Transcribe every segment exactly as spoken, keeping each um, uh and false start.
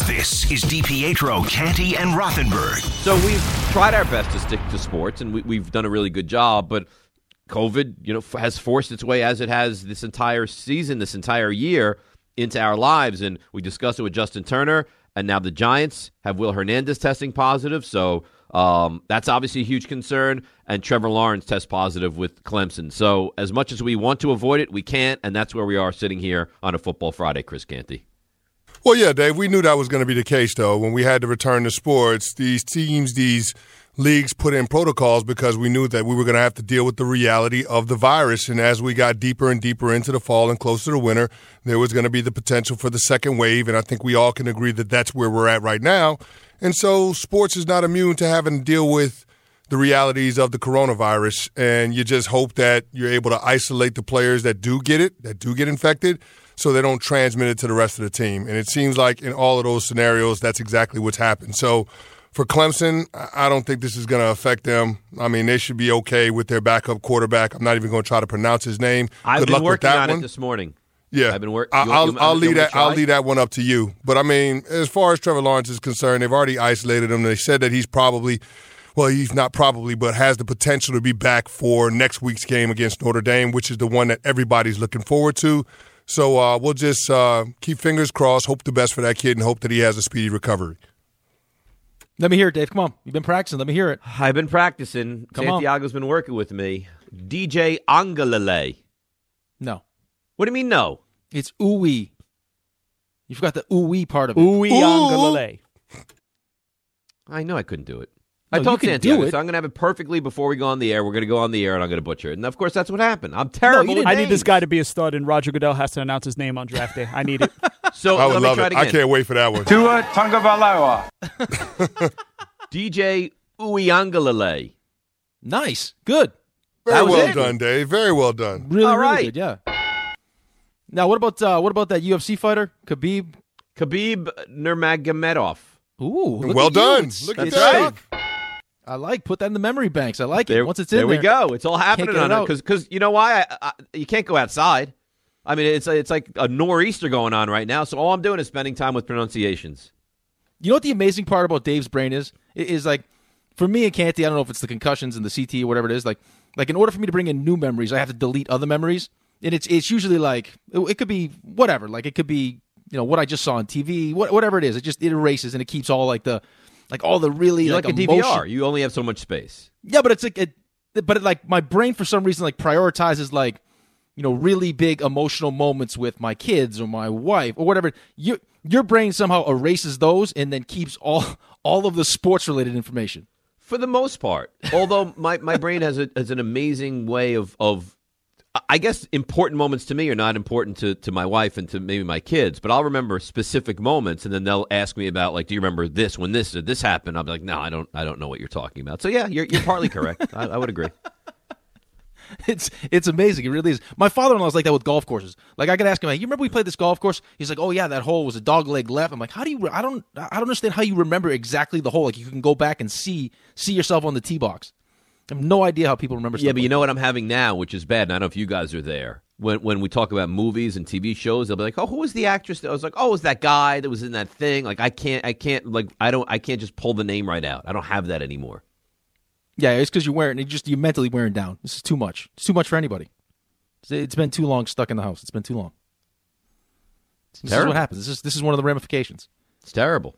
This is DiPietro, Canty, and Rothenberg. So we've tried our best to stick to sports, and we, we've done a really good job, but COVID, you know, has forced its way, as it has this entire season, this entire year, into our lives. And we discussed it with Justin Turner, and now the Giants have Will Hernandez testing positive, so um, that's obviously a huge concern. And Trevor Lawrence tests positive with Clemson. So as much as we want to avoid it, we can't, and that's where we are sitting here on a Football Friday, Chris Canty. Well, yeah, Dave, we knew that was going to be the case, though. When we had to return to sports, these teams, these leagues put in protocols because we knew that we were going to have to deal with the reality of the virus. And as we got deeper and deeper into the fall and closer to winter, there was going to be the potential for the second wave. And I think we all can agree that that's where we're at right now. And so sports is not immune to having to deal with the realities of the coronavirus. And you just hope that you're able to isolate the players that do get it, that do get infected, so they don't transmit it to the rest of the team. And it seems like in all of those scenarios, that's exactly what's happened. So for Clemson, I don't think this is going to affect them. I mean, they should be okay with their backup quarterback. I'm not even going to try to pronounce his name. I've Good been luck working with that on one. it this morning. Yeah, I've been working. I'll, I'll leave that. I'll leave that one up to you. But I mean, as far as Trevor Lawrence is concerned, they've already isolated him. They said that he's probably, well, he's not probably, but has the potential to be back for next week's game against Notre Dame, which is the one that everybody's looking forward to. So uh, we'll just uh, keep fingers crossed, hope the best for that kid, and hope that he has a speedy recovery. Let me hear it, Dave. Come on. You've been practicing. Let me hear it. I've been practicing. Come Santiago's on. been working with me. D J Angelele. No. What do you mean no? It's ooey. You forgot the ooey part of it. Ooey Angelele. I know I couldn't do it. No, I told you can Santiago, do it. so I'm going to have it perfectly before we go on the air. We're going to go on the air, and I'm going to butcher it. And, of course, that's what happened. I'm terrible didn't. with I need names. this guy to be a stud, and Roger Goodell has to announce his name on draft day. I need it. So I would let me love try it. it again. I can't wait for that one. Tua Tagovailoa. D J Uiagalelei. Nice. Good. Very That was well it. done, Dave. Very well done. Really, All really right. good. Yeah. Now, what about uh, what about that U F C fighter, Khabib? Khabib Nurmagomedov. Ooh, look Well at you. done. It's- Look at it's that. stuck. I like put that in the memory banks. I like it. There, Once it's in there there, we go. It's all happening get it on it out. because because you know why I, I, you can't go outside. I mean, it's it's like a nor'easter going on right now. So all I'm doing is spending time with pronunciations. You know what the amazing part about Dave's brain is? It is like, for me and Canty, I don't know if it's the concussions and the C T or whatever it is. Like, like in order for me to bring in new memories, I have to delete other memories, and it's it's usually like it, it could be whatever. Like it could be you know what I just saw on T V, what, whatever it is. It just it erases and it keeps all like the like all the really You're like, like, a emotion. D V R. You only have so much space. Yeah, but it's like it, but it, like my brain for some reason like prioritizes like you know really big emotional moments with my kids or my wife or whatever. Your your brain somehow erases those and then keeps all all of the sports related information. For the most part, although my, my brain has a has an amazing way of, of, I guess important moments to me are not important to, to my wife and to maybe my kids, but I'll remember specific moments, and then they'll ask me about, like, do you remember this when this or this happened? I'll be like, no, I don't I don't know what you're talking about. So, yeah, you're, you're partly correct. I, I would agree. It's it's amazing. It really is. My father-in-law is like that with golf courses. Like I could ask him, like, you remember we played this golf course? He's like, oh yeah, that hole was a dog leg left. I'm like, how do you? I don't I don't understand how you remember exactly the hole. Like you can go back and see see yourself on the tee box. I have no idea how people remember. Yeah, stuff but you like know what I'm having now, which is bad. And I don't know if you guys are there. When when we talk about movies and T V shows, they'll be like, oh, who was the actress? That I was like, oh, it was that guy that was in that thing. Like I can't I can't like I don't I can't just pull the name right out. I don't have that anymore. Yeah, it's because you're wearing. You just you're mentally wearing down. This is too much. It's too much for anybody. It's, it's been too long stuck in the house. It's been too long. This Terrible. is what happens. This is this is one of the ramifications. It's terrible.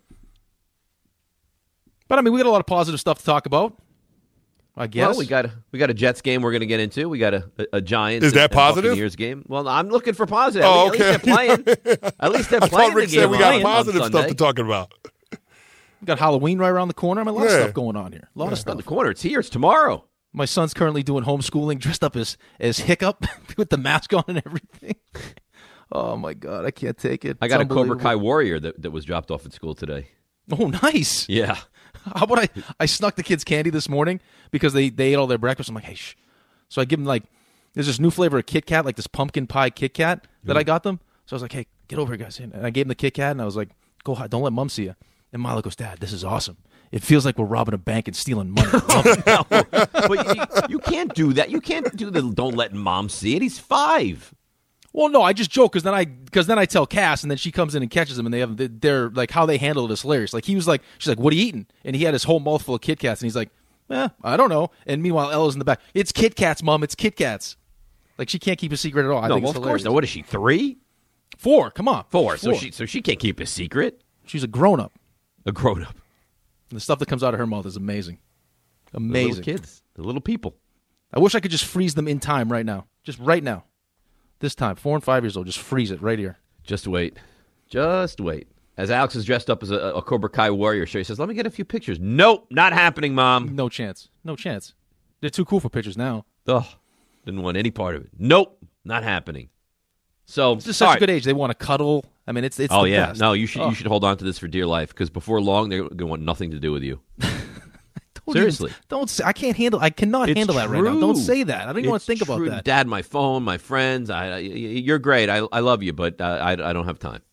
But I mean, we got a lot of positive stuff to talk about. I guess Well, we got a, we got a Jets game we're going to get into. We got a, a, a Giants Is that and, positive? And Buccaneers game. Well, I'm looking for positive. Oh, At least okay. they're playing. At least they're I playing thought Rick the game said we on- got on positive stuff Sunday. to talk about. we got Halloween right around the corner. I mean, a lot of Yeah. stuff going on here. A lot of Around stuff. the corner. It's here. It's tomorrow. My son's currently doing homeschooling, dressed up as as Hiccup with the mask on and everything. Oh my god, I can't take it. I got a It's Cobra Kai unbelievable. warrior that, that was dropped off at school today. Oh, nice. Yeah. How about I? I snuck the kids candy this morning because they, they ate all their breakfast. I'm like, hey, shh. So I give them like, there's this new flavor of Kit Kat, like this pumpkin pie Kit Kat that I got them. So I was like, hey, get over here, guys. And I gave them the Kit Kat, and I was like, go hide, don't let Mom see you. And Milo goes, Dad, this is awesome. It feels like we're robbing a bank and stealing money. No, but you, you can't do that. You can't do the don't let mom see it. He's five. Well, no, I just joke because then I because then I tell Cass, and then she comes in and catches them, and they have they're like how they handle it is hilarious. Like he was like, she's like, "What are you eating?" And he had his whole mouthful of Kit Kats, and he's like, "Eh, I don't know." And meanwhile, Ella's in the back. It's Kit Kats, Mom. It's Kit Kats. Like she can't keep a secret at all. I no, think well, it's of hilarious. course. Now, what is she? Three, Four. Come on, four. Four. So she so she can't keep a secret. She's a grown up. A grown up. And the stuff that comes out of her mouth is amazing. The Amazing. little kids, the little people. I wish I could just freeze them in time right now. Just right now. This time, four and five years old, just freeze it right here. Just wait. Just wait. As Alex is dressed up as a, a Cobra Kai warrior, she says, "Let me get a few pictures." Nope, not happening, Mom. No chance. No chance. They're too cool for pictures now. Ugh, didn't want any part of it. Nope, not happening. So It's just such all a right. good age. They want to cuddle. I mean, it's it's. Oh the yeah, best. no, you should Oh. you should hold on to this for dear life because before long they're going to want nothing to do with you. Don't Seriously. even- don't say, I can't handle. I cannot It's handle that right now. true. Don't say that. I don't even want It's to think about true. that. Dad, my phone, my friends. I, I you're great. I I love you, but uh, I I don't have time.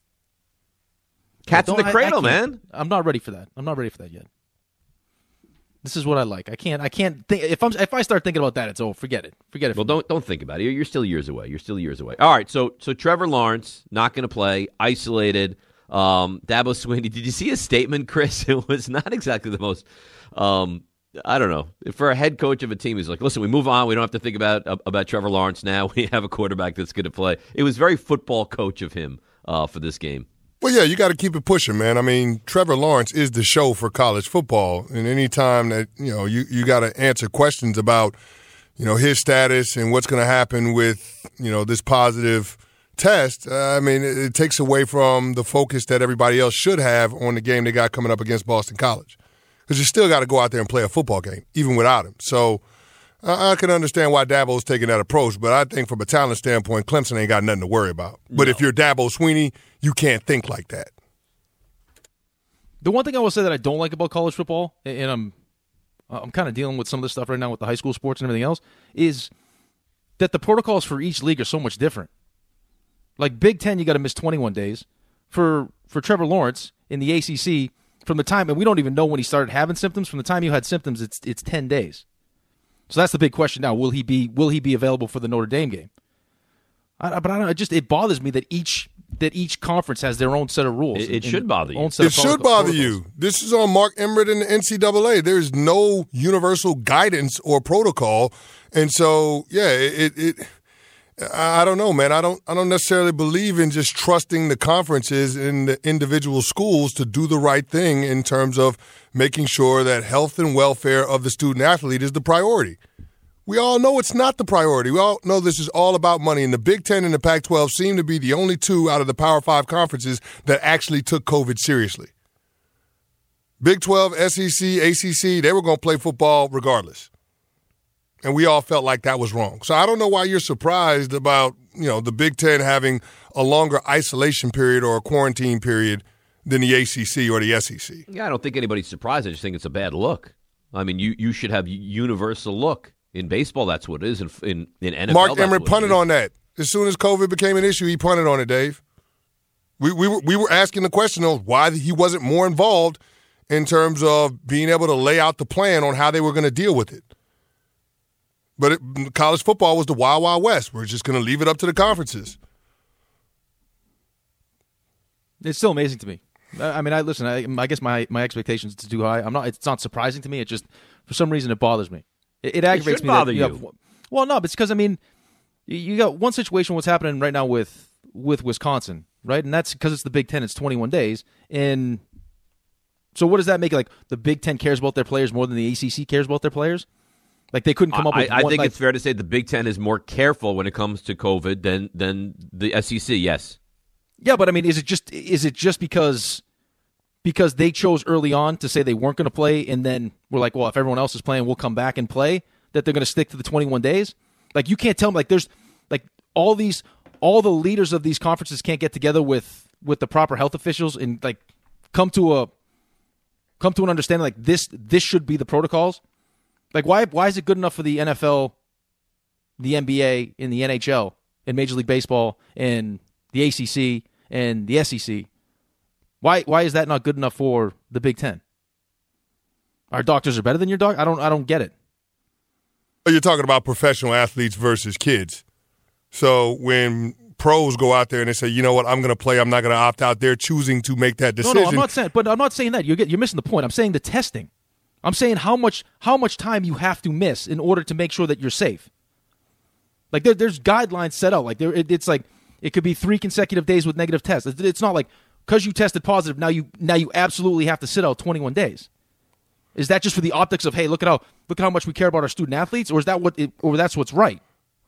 Cats in Don't- the I- I cradle, can't. man. I'm not ready for that. I'm not ready for that yet. This is what I like. I can't. I can't think. If I'm if I start thinking about that, it's over. Forget it. Forget it. Well, don't don't think about it. You're, you're still years away. You're still years away. All right. So so Trevor Lawrence not going to play. Isolated. Um, Dabo Swinney. Did you see his statement, Chris? It was not exactly the most. Um, I don't know. For a head coach of a team, he's like, "Listen, we move on. We don't have to think about about Trevor Lawrence now. We have a quarterback that's going to play." It was very football coach of him uh, for this game. Well, yeah, you got to keep it pushing, man. I mean, Trevor Lawrence is the show for college football. And any time that, you know, you, you got to answer questions about, you know, his status and what's going to happen with, you know, this positive test, uh, I mean, it, it takes away from the focus that everybody else should have on the game they got coming up against Boston College. Because you still got to go out there and play a football game, even without him. So I, I can understand why Dabo's taking that approach, but I think from a talent standpoint, Clemson ain't got nothing to worry about. But No. if you're Dabo Swinney, you can't think like that. The one thing I will say that I don't like about college football, and I'm I'm kind of dealing with some of this stuff right now with the high school sports and everything else, is that the protocols for each league are so much different. Like Big Ten, you got to miss twenty-one days. For for Trevor Lawrence in the A C C, from the time, and we don't even know when he started having symptoms. From the time you had symptoms, it's it's ten days. So that's the big question now. Will he be will he be available for the Notre Dame game? I, but I don't. It just it bothers me that each that each conference has their own set of rules. It- it and should bother you. own set It of should protocol- bother protocols. you. This is on Mark Emmert and the N C double A. There's no universal guidance or protocol, and so yeah, it. it I don't know, man. I don't. I don't necessarily believe in just trusting the conferences and the individual schools to do the right thing in terms of making sure that health and welfare of the student athlete is the priority. We all know it's not the priority. We all know this is all about money. And the Big Ten and the Pac twelve seem to be the only two out of the Power Five conferences that actually took COVID seriously. Big twelve, S E C, A C C, they were going to play football regardless. And we all felt like that was wrong. So I don't know why you're surprised about, you know, the Big Ten having a longer isolation period or a quarantine period than the A C C or the S E C. Yeah, I don't think anybody's surprised. I just think it's a bad look. I mean, you, you should have universal look. In baseball, that's what it is. In, in, in N F L, Mark that's Emmert what it punted is. on that. As soon as COVID became an issue, he punted on it, Dave. We we were, we were asking the question of why he wasn't more involved in terms of being able to lay out the plan on how they were going to deal with it. But it, college football was the Wild Wild West. We're just going to leave it up to the conferences. It's still amazing to me. I I mean, I listen. I, I guess my my expectations are too high. I'm not. It's not surprising to me. It just for some reason it bothers me. It, it aggravates should me. bother that you. have- well, no, but it's because I mean, you, you got one situation. What's happening right now with with Wisconsin, right? And that's because it's the Big Ten. It's twenty-one days, and so what does that make it? Like the Big Ten cares about their players more than the A C C cares about their players. Like they couldn't come up I, with. I one, think like, it's fair to say the Big Ten is more careful when it comes to COVID than than the S E C. Yes. Yeah, but I mean, is it just is it just because because they chose early on to say they weren't going to play, and then we're like, well, if everyone else is playing, we'll come back and play, that they're going to stick to the twenty-one days? Like you can't tell me like there's like all these all the leaders of these conferences can't get together with with the proper health officials and like come to a come to an understanding like this this should be the protocols. Like why why is it good enough for the N F L, the N B A, and the N H L, and Major League Baseball, and the A C C and the S E C? Why why is that not good enough for the Big Ten? Our doctors are better than your doc? I don't I don't get it. You're talking about professional athletes versus kids. So when pros go out there and they say, you know what, I'm going to play, I'm not going to opt out. They're choosing to make that decision. No, no, I'm not saying, but I'm not saying that. You're, get, you're missing the point. I'm saying the testing. I'm saying how much how much time you have to miss in order to make sure that you're safe. Like there, there's guidelines set out. Like there, it, it's like it could be three consecutive days with negative tests. It's, it's not like because you tested positive now you now you absolutely have to sit out twenty-one days. Is that just for the optics of hey, look at how look at how much we care about our student athletes, or is that what it, or that's what's right?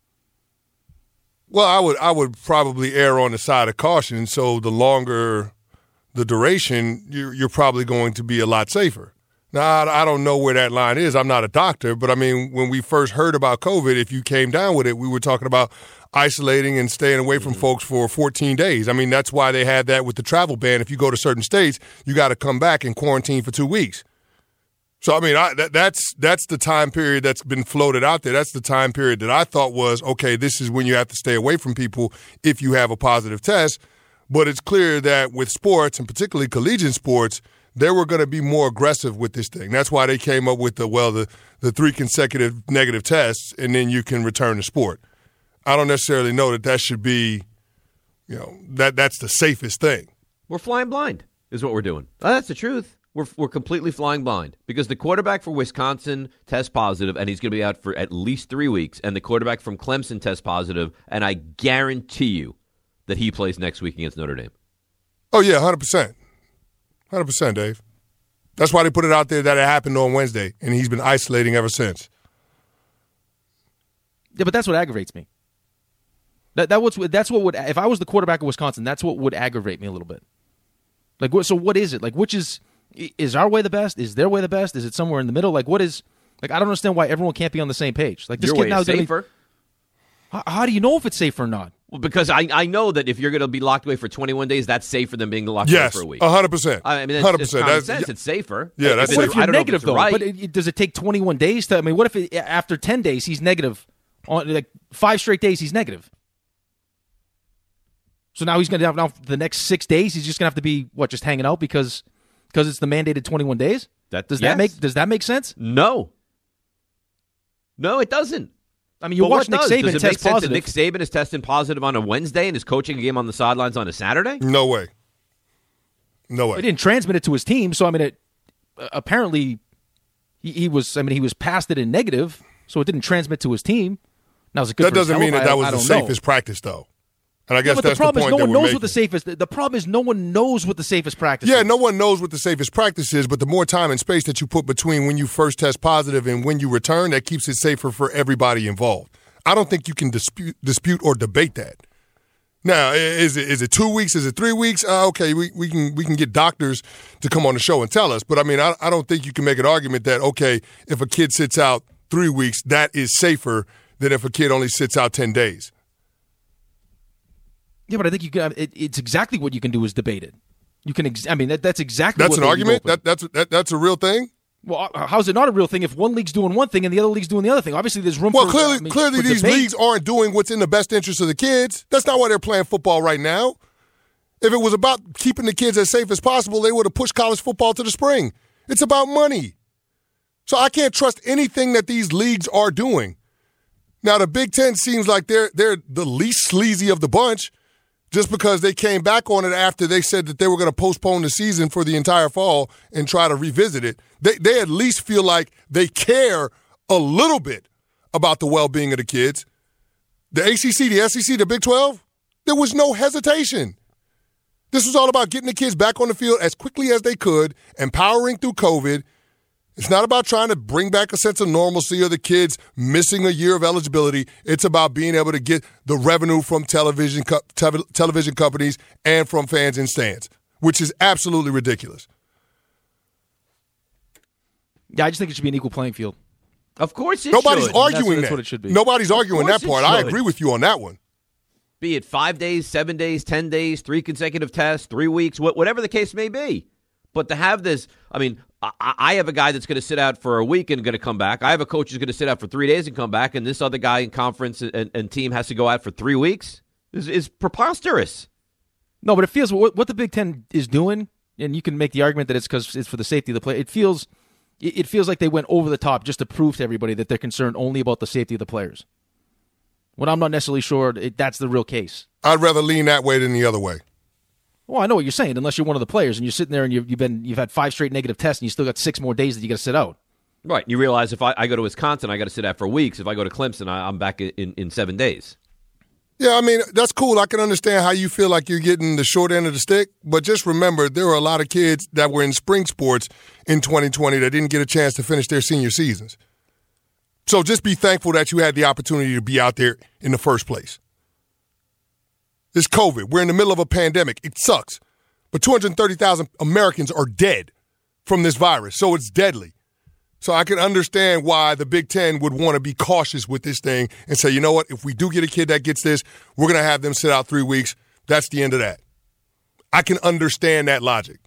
Well, I would I would probably err on the side of caution. So the longer the duration, you're, you're probably going to be a lot safer. Now, I, I don't know where that line is. I'm not a doctor, but I mean, when we first heard about COVID, if you came down with it, we were talking about isolating and staying away from folks for fourteen days. I mean, that's why they had that with the travel ban. If you go to certain states, you got to come back and quarantine for two weeks. So, I mean, I, that, that's that's the time period that's been floated out there. That's the time period that I thought was, okay, this is when you have to stay away from people if you have a positive test. But it's clear that with sports, and particularly collegiate sports, they were going to be more aggressive with this thing. That's why they came up with the, well, the, the three consecutive negative tests, and then you can return to sport. I don't necessarily know that that should be, you know, that that's the safest thing. We're flying blind is what we're doing. Oh, that's the truth. We're we're completely flying blind because the quarterback for Wisconsin tests positive, and he's going to be out for at least three weeks. And the quarterback from Clemson tests positive, and I guarantee you that he plays next week against Notre Dame. Oh, yeah, one hundred percent. one hundred percent, Dave. That's why they put it out there that it happened on Wednesday, and he's been isolating ever since. Yeah, but that's what aggravates me. That that what's that's what would if I was the quarterback of Wisconsin, that's what would aggravate me a little bit. Like, so what is it? Like, which is is our way the best? Is their way the best? Is it somewhere in the middle? Like, what is? Like, I don't understand why everyone can't be on the same page. Like, this Your kid way now is safer. How, how do you know if it's safe or not? Well, because I, I know that if you're going to be locked away for twenty-one days, that's safer than being locked yes, away for a week. Yes, one hundred percent. I mean, it's, one hundred percent. it's common That's, sense. yeah. It's safer. Yeah, that's What if you're I don't know negative, if it's though? right. But it, does it take twenty-one days to, I mean, what if it, after ten days he's negative? On like five straight days he's negative. So now he's going to have, now the next six days he's just going to have to be, what, just hanging out because because it's the mandated twenty-one days? That, does yes. that make Does that make sense? No. No, it doesn't. I mean, you but watch Nick does? Saban does it test make sense positive. that Nick Saban is testing positive on a Wednesday and is coaching a game on the sidelines on a Saturday? No way. No way. He didn't transmit it to his team, so I mean, it uh, apparently he, he was. I mean, he was past it in negative, so it didn't transmit to his team. Now, is it good that for his doesn't mean health? that I, that was I the don't safest know. practice, though. And I guess yeah, but that's the problem the is point no that one we're knows making. what the safest. The, the problem is no one knows what the safest practice Yeah, is. no one knows what the safest practice is, but the more time and space that you put between when you first test positive and when you return, that keeps it safer for everybody involved. I don't think you can dispute, dispute or debate that. Now, is it is it two weeks? Is it three weeks? Uh, okay, we, we can we can get doctors to come on the show and tell us. But I mean, I, I don't think you can make an argument that okay, if a kid sits out three weeks, that is safer than if a kid only sits out ten days. Yeah, but I think you can. It, it's exactly what you can do is debate it. You can. Ex- I mean, that, that's exactly. That's what an they argument. leave open. That that's that, that's a real thing. Well, how's it not a real thing if one league's doing one thing and the other league's doing the other thing? Obviously, there's room well, for clearly, I mean, clearly for these debate. leagues aren't doing what's in the best interest of the kids. That's not why they're playing football right now. If it was about keeping the kids as safe as possible, they would have pushed college football to the spring. It's about money. So I can't trust anything that these leagues are doing. Now, the Big Ten seems like they're they're the least sleazy of the bunch just because they came back on it after they said that they were going to postpone the season for the entire fall and try to revisit it. They, they at least feel like they care a little bit about the well-being of the kids. The A C C, the S E C, the Big twelve, there was no hesitation. This was all about getting the kids back on the field as quickly as they could and powering through COVID. It's not about trying to bring back a sense of normalcy or the kids missing a year of eligibility. It's about being able to get the revenue from television co- te- television companies and from fans in stands, which is absolutely ridiculous. Yeah, I just think it should be an equal playing field. Of course it Nobody's should. arguing That's what- that. that's what it should be. Nobody's arguing course that it part. I should. agree with you on that one. Be it five days, seven days, ten days, three consecutive tests, three weeks, wh- whatever the case may be. But to have this, I mean, I, I have a guy that's going to sit out for a week and going to come back. I have a coach who's going to sit out for three days and come back, and this other guy in conference and, and team has to go out for three weeks. Is is preposterous. No, but it feels what, what the Big Ten is doing, and you can make the argument that it's because it's for the safety of the player. It feels, it, it feels like they went over the top just to prove to everybody that they're concerned only about the safety of the players. when I'm not necessarily sure it, that's the real case. I'd rather lean that way than the other way. Well, I know what you're saying, unless you're one of the players and you're sitting there and you've, you've been you've had five straight negative tests and you still got six more days that you got to sit out. Right. You realize if I, I go to Wisconsin, I got to sit out for weeks. If I go to Clemson, I, I'm back in, in seven days. Yeah, I mean, that's cool. I can understand how you feel like you're getting the short end of the stick, but just remember there are a lot of kids that were in spring sports in twenty twenty that didn't get a chance to finish their senior seasons. So just be thankful that you had the opportunity to be out there in the first place. It's COVID. We're in the middle of a pandemic. It sucks. But two hundred thirty thousand Americans are dead from this virus, so it's deadly. So I can understand why the Big Ten would want to be cautious with this thing and say, you know what, if we do get a kid that gets this, we're going to have them sit out three weeks. That's the end of that. I can understand that logic.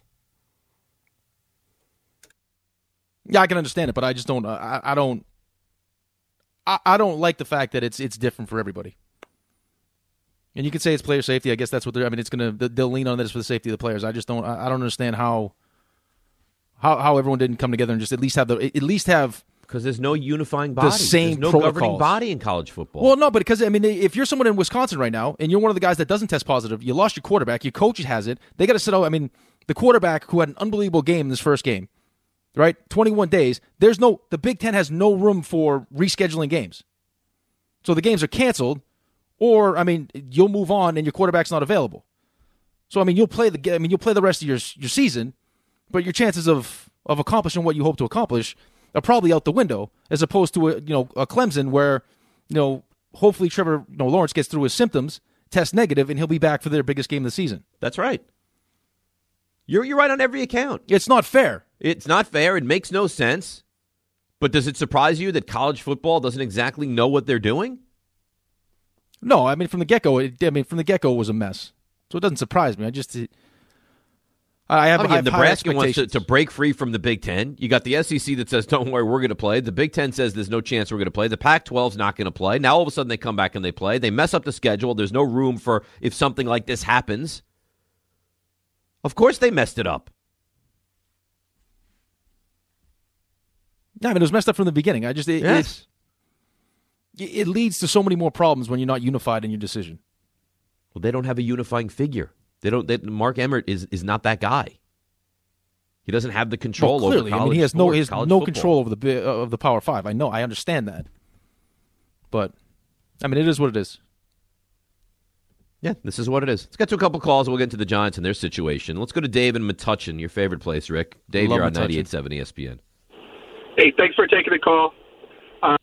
Yeah, I can understand it, but I just don't. I, I don't. I, I don't like the fact that it's it's different for everybody. And you could say it's player safety. I guess that's what they're. I mean, it's gonna. They'll lean on this for the safety of the players. I just don't. I don't understand how. How how everyone didn't come together and just at least have the at least have because there's no unifying body. The same there's no protocols. Governing body in college football. Well, no, but because I mean, if you're someone in Wisconsin right now and you're one of the guys that doesn't test positive, you lost your quarterback. Your coach has it. They got to sit out. I mean, the quarterback who had an unbelievable game in this first game, right? twenty-one days. There's no. The Big Ten has no room for rescheduling games, so the games are canceled. Or I mean, you'll move on and your quarterback's not available. So I mean, you'll play the. I mean, you'll play the rest of your your season, but your chances of of accomplishing what you hope to accomplish are probably out the window, as opposed to a you know a Clemson where you know hopefully Trevor you know, Lawrence gets through his symptoms, tests negative, and he'll be back for their biggest game of the season. That's right. You're you're right on every account. It's not fair. It's not fair. It makes no sense. But does it surprise you that college football doesn't exactly know what they're doing? No, I mean from the get go. I mean from the get go it was a mess. So it doesn't surprise me. I just. It, I have, I mean, I have Nebraska wants to, to break free from the Big Ten. You got the S E C that says, don't worry, we're going to play. The Big Ten says there's no chance we're going to play. The Pac twelve is not going to play. Now all of a sudden they come back and they play. They mess up the schedule. There's no room for if something like this happens. Of course they messed it up. No, I mean, it was messed up from the beginning. I just it, yes. it, it leads to so many more problems when you're not unified in your decision. Well, they don't have a unifying figure. They don't. They, Mark Emmert is, is not that guy. He doesn't have the control well, clearly, over college I mean, he has sports, no, he has college no football. control over the uh, of the Power Five. I know, I understand that, but I mean, it is what it is. Yeah, this is what it is. Let's get to a couple calls. We'll get into the Giants and their situation. Let's go to Dave in Metuchen, your favorite place, Rick. Dave, Love you're on Metuchen. ninety-eight point seven E S P N. Hey, thanks for taking the call. Uh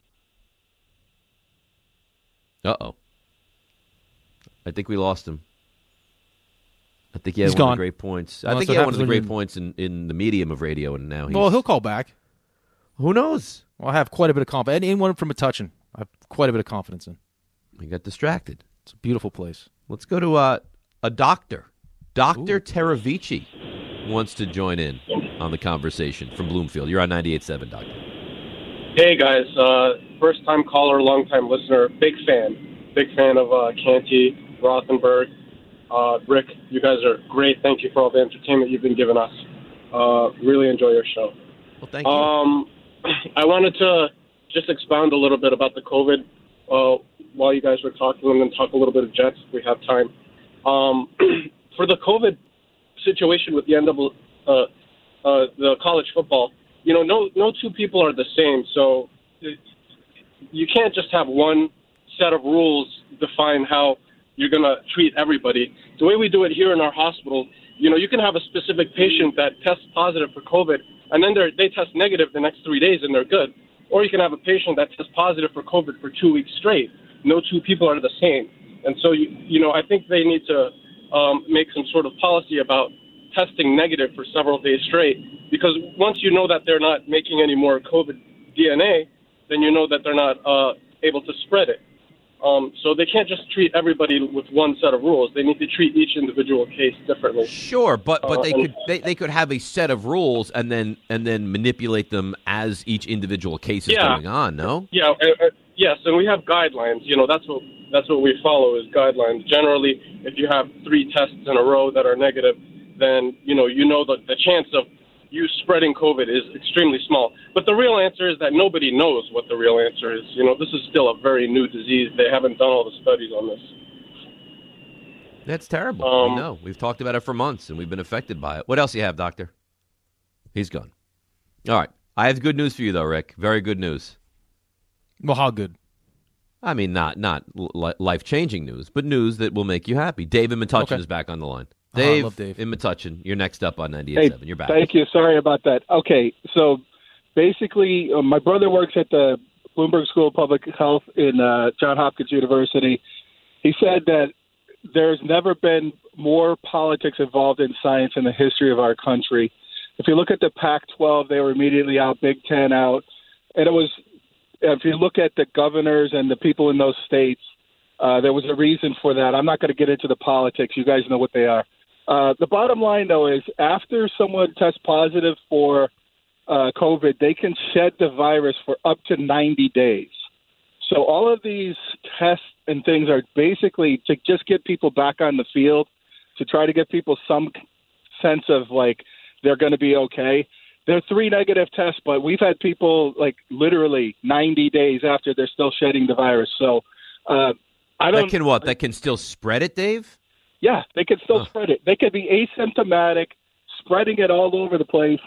oh. I think we lost him. I think he had He's one gone. of the great points. Well, I think that's he what had one of the happens when great you- points in, in the medium of radio, and now he's... Well, he'll call back. Who knows? Well, I have quite a bit of confidence. Anyone from Metuchen, I have quite a bit of confidence in. He got distracted. It's a beautiful place. Let's go to uh, a doctor. Doctor Teravici wants to join in on the conversation from Bloomfield. You're on ninety-eight point seven, Doctor. Hey, guys. Uh, first-time caller, long-time listener. Big fan. Big fan of uh, Canty, Rothenberg. Uh, Rick, you guys are great. Thank you for all the entertainment you've been giving us. Uh, really enjoy your show. Well, thank you. Um, I wanted to just expound a little bit about the COVID uh, while you guys were talking, and then talk a little bit of Jets if we have time. Um, for the COVID situation with the N double A, uh, uh, the college football, you know, no no two people are the same. So you can't just have one set of rules define how you're going to treat everybody. The way we do it here in our hospital, you know, you can have a specific patient that tests positive for COVID, and then they're, they test negative the next three days and they're good. Or you can have a patient that tests positive for COVID for two weeks straight. No two people are the same. And so, you, you know, I think they need to um, make some sort of policy about testing negative for several days straight, because once you know that they're not making any more COVID D N A, then you know that they're not uh, able to spread it. Um, so they can't just treat everybody with one set of rules. They need to treat each individual case differently. Sure, but but Uh, they and- could they, they could have a set of rules and then and then manipulate them as each individual case is Yeah. going on. No. Yeah, uh, uh, yes, and we have guidelines. You know, that's what that's what we follow is guidelines. Generally, if you have three tests in a row that are negative, then you know you know the the chance of you spreading COVID is extremely small. But the real answer is that nobody knows what the real answer is. You know, this is still a very new disease. They haven't done all the studies on this. That's terrible. Um, we know. We've talked about it for months, and we've been affected by it. What else you have, Doctor? He's gone. All right. I have good news for you, though, Rick. Very good news. Well, how good? I mean, not not li- life-changing news, but news that will make you happy. Dave in Metuchen Okay. is back on the line. Oh, I Dave, love Dave. in Metuchen, you're next up on ninety-eight point seven. You're back. Thank you. Sorry about that. Okay, so basically, uh, my brother works at the Bloomberg School of Public Health in uh, Johns Hopkins University. He said that there's never been more politics involved in science in the history of our country. If you look at the Pac twelve, they were immediately out, Big Ten out, and it was. If you look at the governors and the people in those states, uh, there was a reason for that. I'm not going to get into the politics. You guys know what they are. Uh, the bottom line, though, is after someone tests positive for uh, COVID, they can shed the virus for up to ninety days. So all of these tests and things are basically to just get people back on the field, to try to give people some sense of, like, they're going to be okay. They're three negative tests, but we've had people, like, literally ninety days after they're still shedding the virus. So uh, I don't... That can what? That can still spread it, Dave? Yeah, they could still Huh. spread it. They could be asymptomatic, spreading it all over the place,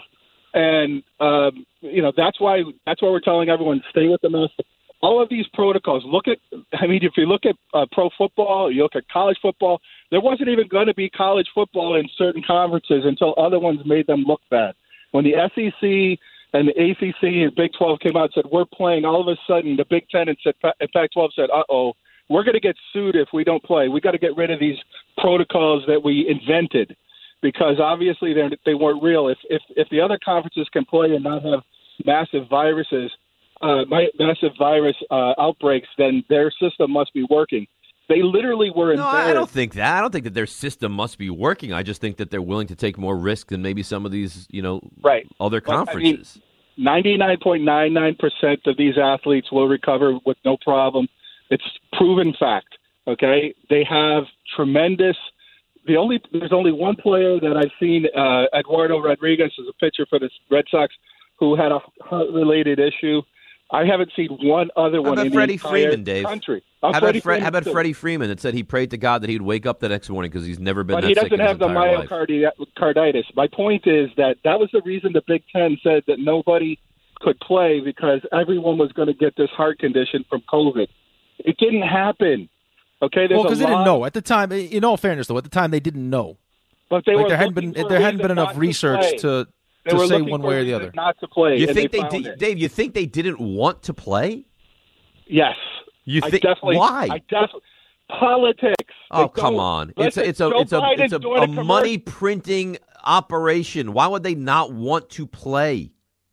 and um, you know that's why that's why we're telling everyone stay with the mask. All of these protocols. Look at, I mean, if you look at uh, pro football, you look at college football. There wasn't even going to be college football in certain conferences until other ones made them look bad. When the S E C and the A C C and Big twelve came out and said we're playing, all of a sudden the Big Ten and Pac twelve said, "Uh oh." We're going to get sued if we don't play. We got to get rid of these protocols that we invented because obviously they they weren't real. If if if the other conferences can play and not have massive viruses, uh, massive virus uh, outbreaks, then their system must be working. They literally were No, embarrassed. I don't think that. I don't think that their system must be working. I just think that they're willing to take more risk than maybe some of these, you know, right. other But, I mean, conferences. ninety-nine point nine nine percent of these athletes will recover with no problem. It's proven fact, okay? They have tremendous – the only there's only one player that I've seen, uh, Eduardo Rodriguez, is a pitcher for the Red Sox, who had a heart-related issue. I haven't seen one other How one about in Freddie the entire Freeman, Dave? country. How Uh, about, Freddie Fre- how Freeman about too. Freddie Freeman that said he prayed to God that he'd wake up the next morning because he's never been But that he sick doesn't in his have the entire life. myocarditis. My point is that that was the reason the Big Ten said that nobody could play because everyone was going to get this heart condition from COVID. It didn't happen. Okay, there's Well, a because they didn't lot- know at the time. In all fairness, though, at the time they didn't know. But they Like were there hadn't been looking for there a hadn't been reason enough not to research play. to They to were say looking one for way a or the reason other. not to play. You and think they, they, found did, it. Dave? You think they didn't want to play? Yes. You I think definitely, why? I definitely politics. Oh, They come don't- on! It's a Listen, it's a Joe it's a Biden's it's a, doing a commercial- money printing operation. Why would they not want to play?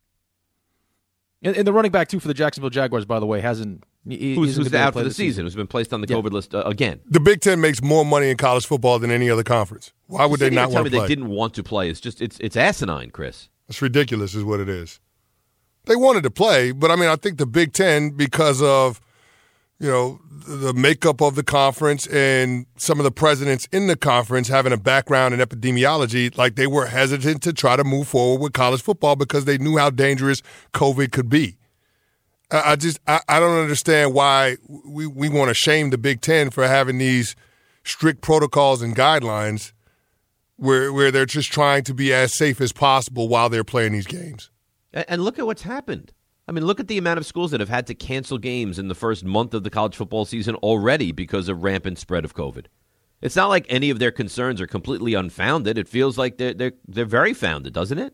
And, and the running back too for the Jacksonville Jaguars, by the way, hasn't he, Who's, isn't who's gonna be able out to play for the this season? Who's been placed on the Yeah. COVID list uh, again? The Big Ten makes more money in college football than any other conference. Why would You they can't not even tell want me to play? they didn't want to play. It's just it's it's asinine, Chris. It's ridiculous is what it is. They wanted to play, but I mean, I think the Big Ten, because of, you know, the makeup of the conference and some of the presidents in the conference having a background in epidemiology, like they were hesitant to try to move forward with college football because they knew how dangerous COVID could be. I, I just, I, I don't understand why we, we want to shame the Big Ten for having these strict protocols and guidelines where where they're just trying to be as safe as possible while they're playing these games. And, and look at what's happened. I mean, look at the amount of schools that have had to cancel games in the first month of the college football season already because of rampant spread of COVID. It's not like any of their concerns are completely unfounded. It feels like they're they're they're very founded, doesn't it?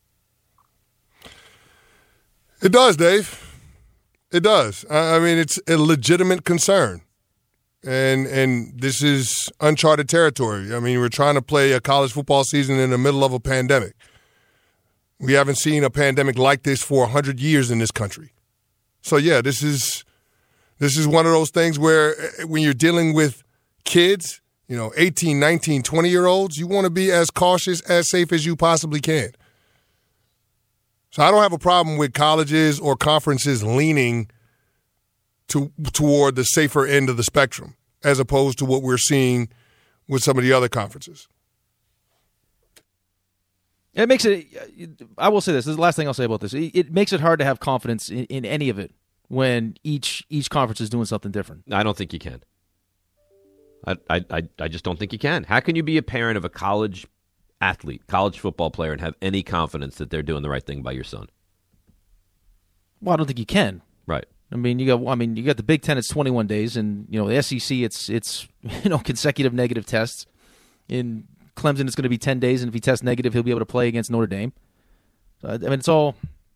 It does, Dave. It does. I I mean, it's a legitimate concern. And and this is uncharted territory. I mean, we're trying to play a college football season in the middle of a pandemic. We haven't seen a pandemic like this for one hundred years in this country. So, yeah, this is this is one of those things where when you're dealing with kids, you know, eighteen, nineteen, twenty-year-olds, you want to be as cautious, as safe as you possibly can. So I don't have a problem with colleges or conferences leaning to toward the safer end of the spectrum as opposed to what we're seeing with some of the other conferences. It makes it. I will say this. This is the last thing I'll say about this. It, it makes it hard to have confidence in, in any of it when each each conference is doing something different. I don't think you can. I I I, I just don't think you can. How can you be a parent of a college athlete, college football player, and have any confidence that they're doing the right thing by your son? Well, I don't think you can. Right. I mean, you got. I mean, you got the Big Ten. It's twenty-one days, and you know the S E C. It's it's you know consecutive negative tests. In Clemson, it's going to be ten days, and if he tests negative, he'll be able to play against Notre Dame. I mean, it's all.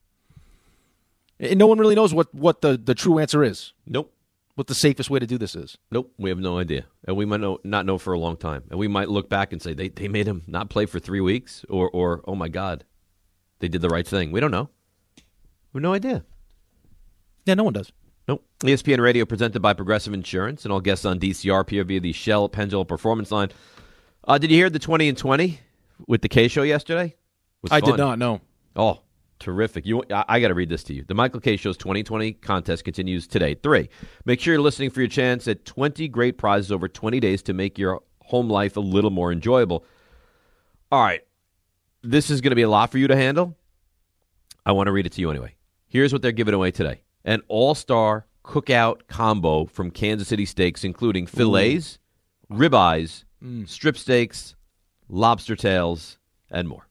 And no one really knows what, what the, the true answer is. Nope. What the safest way to do this is. Nope. We have no idea, and we might know, not know for a long time, and we might look back and say they they made him not play for three weeks, or or oh my God, they did the right thing. We don't know. We have no idea. Yeah, no one does. Nope. E S P N Radio presented by Progressive Insurance, and all guests on D C R appear via the Shell Pendulum Performance Line. Uh, did you hear the twenty and twenty with the K Show yesterday? I fun. did not, no. Oh, terrific. You, I, I got to read this to you. The Michael K Show's twenty twenty contest continues today. Three, make sure you're listening for your chance at twenty great prizes over twenty days to make your home life a little more enjoyable. All right. This is going to be a lot for you to handle. I want to read it to you anyway. Here's what they're giving away today. An all-star cookout combo from Kansas City Steaks, including fillets, ribeyes, mm. strip steaks, lobster tails, and more.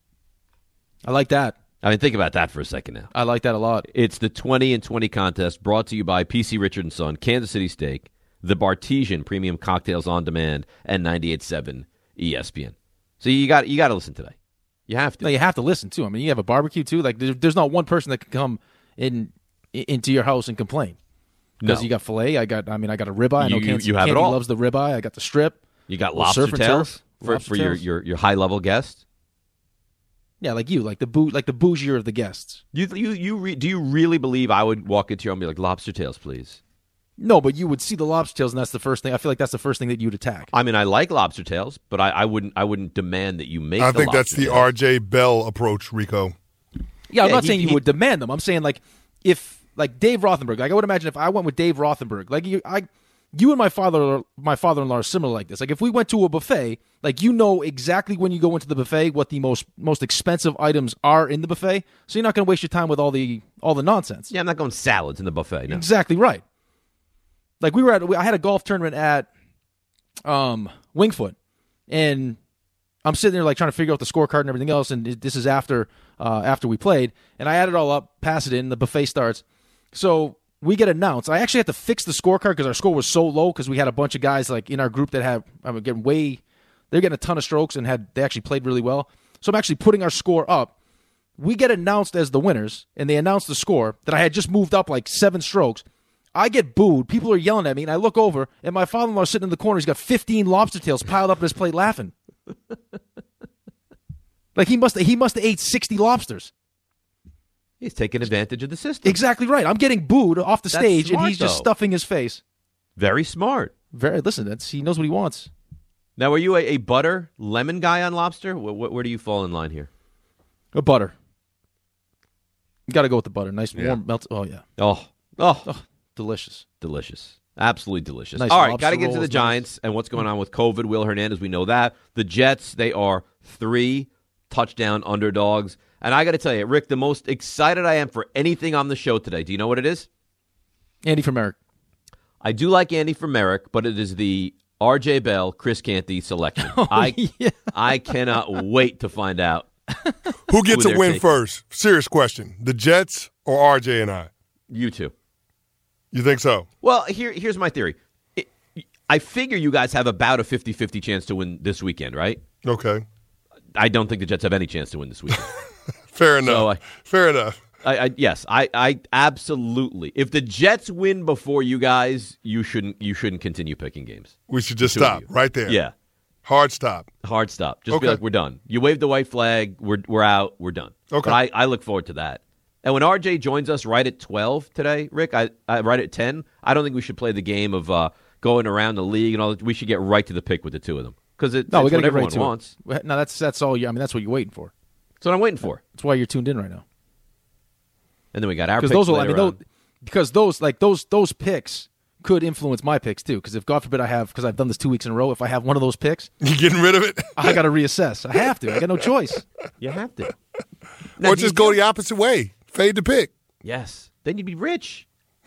I like that. I mean, think about that for a second now. I like that a lot. It's the twenty and twenty contest brought to you by P C Richard and Son, Kansas City Steak, the Bartesian Premium Cocktails on Demand, and ninety-eight point seven E S P N. So you got you got to listen today. You have to. No, you have to listen too. I mean, you have a barbecue too. Like, there, there's not one person that can come in into your house and complain because no. you got filet. I got. I mean, I got a ribeye. I know you, Kansas, you have Candy it all. loves the ribeye. I got the strip. You got lobster tails for, lobster for tails. your, your, your high level guests. Yeah, like you, like the boo, like the bougier of the guests. You you you re, do you really believe I would walk into your home and be like, lobster tails, please? No, but you would see the lobster tails, and that's the first thing. I feel like that's the first thing that you'd attack. I mean, I like lobster tails, but I, I wouldn't I wouldn't demand that you make. I the think that's the tails. R J Bell approach, Rico. Yeah, I'm Yeah, not he- saying you he- would demand them. I'm saying like if like Dave Rothenberg, like I would imagine if I went with Dave Rothenberg, like you, I, you and my father, my father-in-law are similar like this. Like if we went to a buffet, like you know exactly when you go into the buffet what the most most expensive items are in the buffet, so you're not going to waste your time with all the all the nonsense. Yeah, I'm not going salads in the buffet. No. Exactly right. Like we were at, I had a golf tournament at um, Wingfoot, and I'm sitting there like trying to figure out the scorecard and everything else. And this is after uh, after we played, and I add it all up, pass it in, the buffet starts. So we get announced. I actually had to fix the scorecard because our score was so low because we had a bunch of guys like in our group that had I mean, getting way, they're getting a ton of strokes and had they actually played really well. So I'm actually putting our score up. We get announced as the winners, and they announce the score that I had just moved up like seven strokes. I get booed. People are yelling at me, and I look over, and my father-in-law is sitting in the corner. He's got fifteen lobster tails piled up on his plate laughing. Like he must he must have ate sixty lobsters. He's taking advantage of the system. Exactly right. I'm getting booed off the That's stage, smart, and he's just though. stuffing his face. Very smart. Very listen. That's he knows what he wants. Now, are you a, a butter lemon guy on lobster? Where, where, where do you fall in line here? A butter. You got to go with the butter. Nice Yeah. warm melt. Oh yeah, Oh, oh, delicious. delicious. Absolutely delicious. Nice All right, lobster got to get to roll the is nice. Giants and what's going on with COVID. Will Hernandez, we know that. The Jets, they are three touchdown underdogs. And I got to tell you, Rick, the most excited I am for anything on the show today, do you know what it is? Andy from Merrick. I do like Andy from Merrick, but it is the R J Bell, Chris Canty selection. I Oh, yeah. I cannot wait to find out. Who gets Who a they're win taking. first? Serious question. The Jets or R J and I? You two. You think so? Well, here, here's my theory. It, I figure you guys have about a fifty-fifty chance to win this weekend, right? Okay. I don't think the Jets have any chance to win this weekend. Fair enough. So I- Fair enough. I, I yes, I, I absolutely. If the Jets win before you guys, you shouldn't you shouldn't continue picking games. We should just The two of stop you. right there. Yeah, Hard stop. hard stop. Just be Okay. like, we're done. You wave the white flag. We're we're out. We're done. Okay. But I, I look forward to that. And when R J joins us right at twelve today, Rick, I, I right at ten. I don't think we should play the game of uh, going around the league and all. We should get right to the pick with the two of them because it, No, we it's got to what get everyone right to wants. it. No, that's that's all. You, I mean, that's what you're waiting for. That's what I'm waiting for. That's why you're tuned in right now. And then we got our Because picks those, will, I later mean, those, on. because those like those those picks could influence my picks too, because if God forbid I have, because I've done this two weeks in a row, if I have one of those picks, You getting rid of it? I got to reassess. I have to. I got no choice. You have to. Or just go the opposite way. Fade the pick. Yes. Then you'd be rich.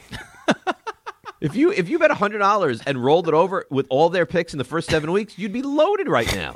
If you if you bet one hundred dollars and rolled it over with all their picks in the first seven weeks, you'd be loaded right now.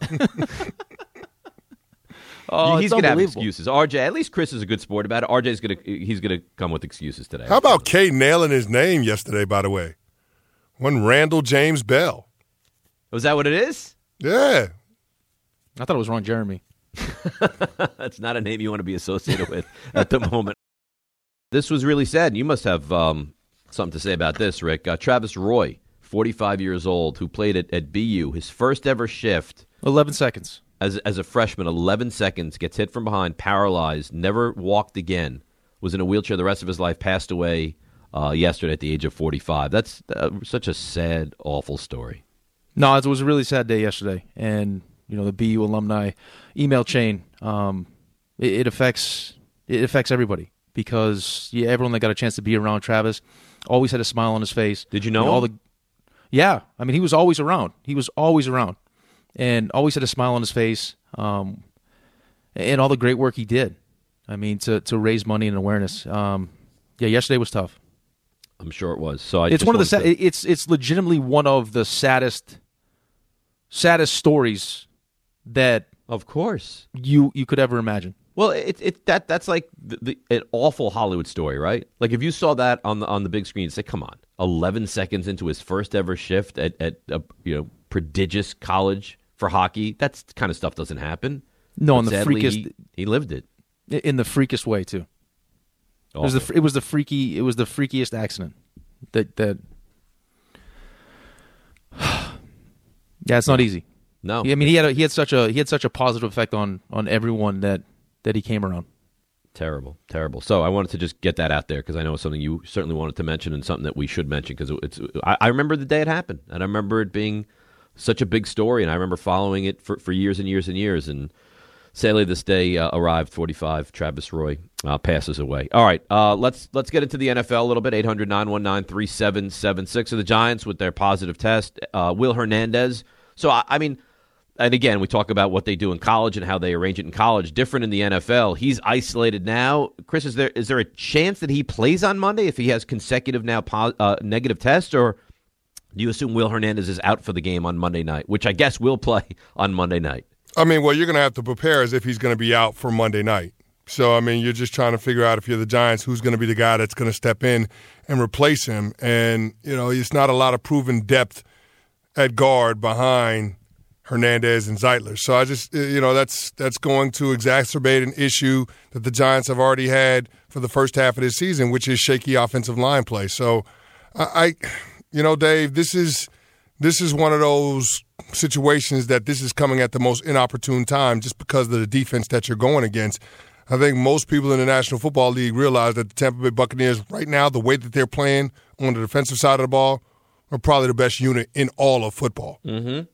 Oh, he's it's going to have unbelievable. excuses. R J, at least Chris is a good sport about it. R J's going to he's going to come with excuses today. How about Kay nailing his name yesterday, by the way? One Randall James Bell. Was that what it is? Yeah. I thought it was Ron Jeremy. That's not a name you want to be associated with at the moment. This was really sad. You must have um, something to say about this, Rick. Uh, Travis Roy, forty-five years old, who played at, at B U, his first ever shift. eleven seconds. As as a freshman, eleven seconds, gets hit from behind, paralyzed, never walked again, was in a wheelchair the rest of his life, passed away uh, yesterday at the age of forty-five. That's uh, such a sad, awful story. No, it was a really sad day yesterday. And, you know, the B U alumni email chain, um, it, it affects it affects everybody because yeah, everyone that got a chance to be around Travis always had a smile on his face. Did you know You all him? the, yeah. I mean, he was always around. He was always around. And always had a smile on his face, um, and all the great work he did. I mean, to to raise money and awareness. Um, yeah, yesterday was tough. I'm sure it was. So I It's just one of the sa- wanted to- it's it's legitimately one of the saddest saddest stories that Of course. you you could ever imagine. Well, it it that that's like the, the, an awful Hollywood story, right? Like if you saw that on the on the big screen, say, "Come on, eleven seconds into his first ever shift at at a you know prodigious college for hockey, that kind of stuff doesn't happen." No, But in the sadly, freakest he, he lived it. in the freakest way too. It was Awful. the it was the freaky it was the freakiest accident that that. Yeah, it's not easy. No, I mean, he had a, he had such a he had such a positive effect on on everyone that that he came around. terrible, terrible. So I wanted to just get that out there because I know it's something you certainly wanted to mention and something that we should mention because it's. I, I remember the day it happened, and I remember it being such a big story, and I remember following it for, for years and years and years. And sadly, this day uh, arrived. forty-five, Travis Roy uh, passes away. All right, uh, let's let's get into the N F L a little bit. eight hundred, nine one nine, three seven seven six of the Giants with their positive test. Uh, Will Hernandez. So I, I mean. And again, we talk about what they do in college and how they arrange it in college. Different in the N F L. He's isolated now. Chris, is there is there a chance that he plays on Monday if he has consecutive now po- uh, negative tests, or do you assume Will Hernandez is out for the game on Monday night, which I guess will play on Monday night? I mean, well, you're going to have to prepare as if he's going to be out for Monday night. So, I mean, you're just trying to figure out if you're the Giants, who's going to be the guy that's going to step in and replace him. And, you know, it's not a lot of proven depth at guard behind Hernandez and Zeitler. So I just, you know, that's that's going to exacerbate an issue that the Giants have already had for the first half of this season, which is shaky offensive line play. So I, I you know, Dave, this is this is one of those situations that this is coming at the most inopportune time just because of the defense that you're going against. I think most people in the National Football League realize that the Tampa Bay Buccaneers right now, the way that they're playing on the defensive side of the ball, are probably the best unit in all of football. Mm-hmm.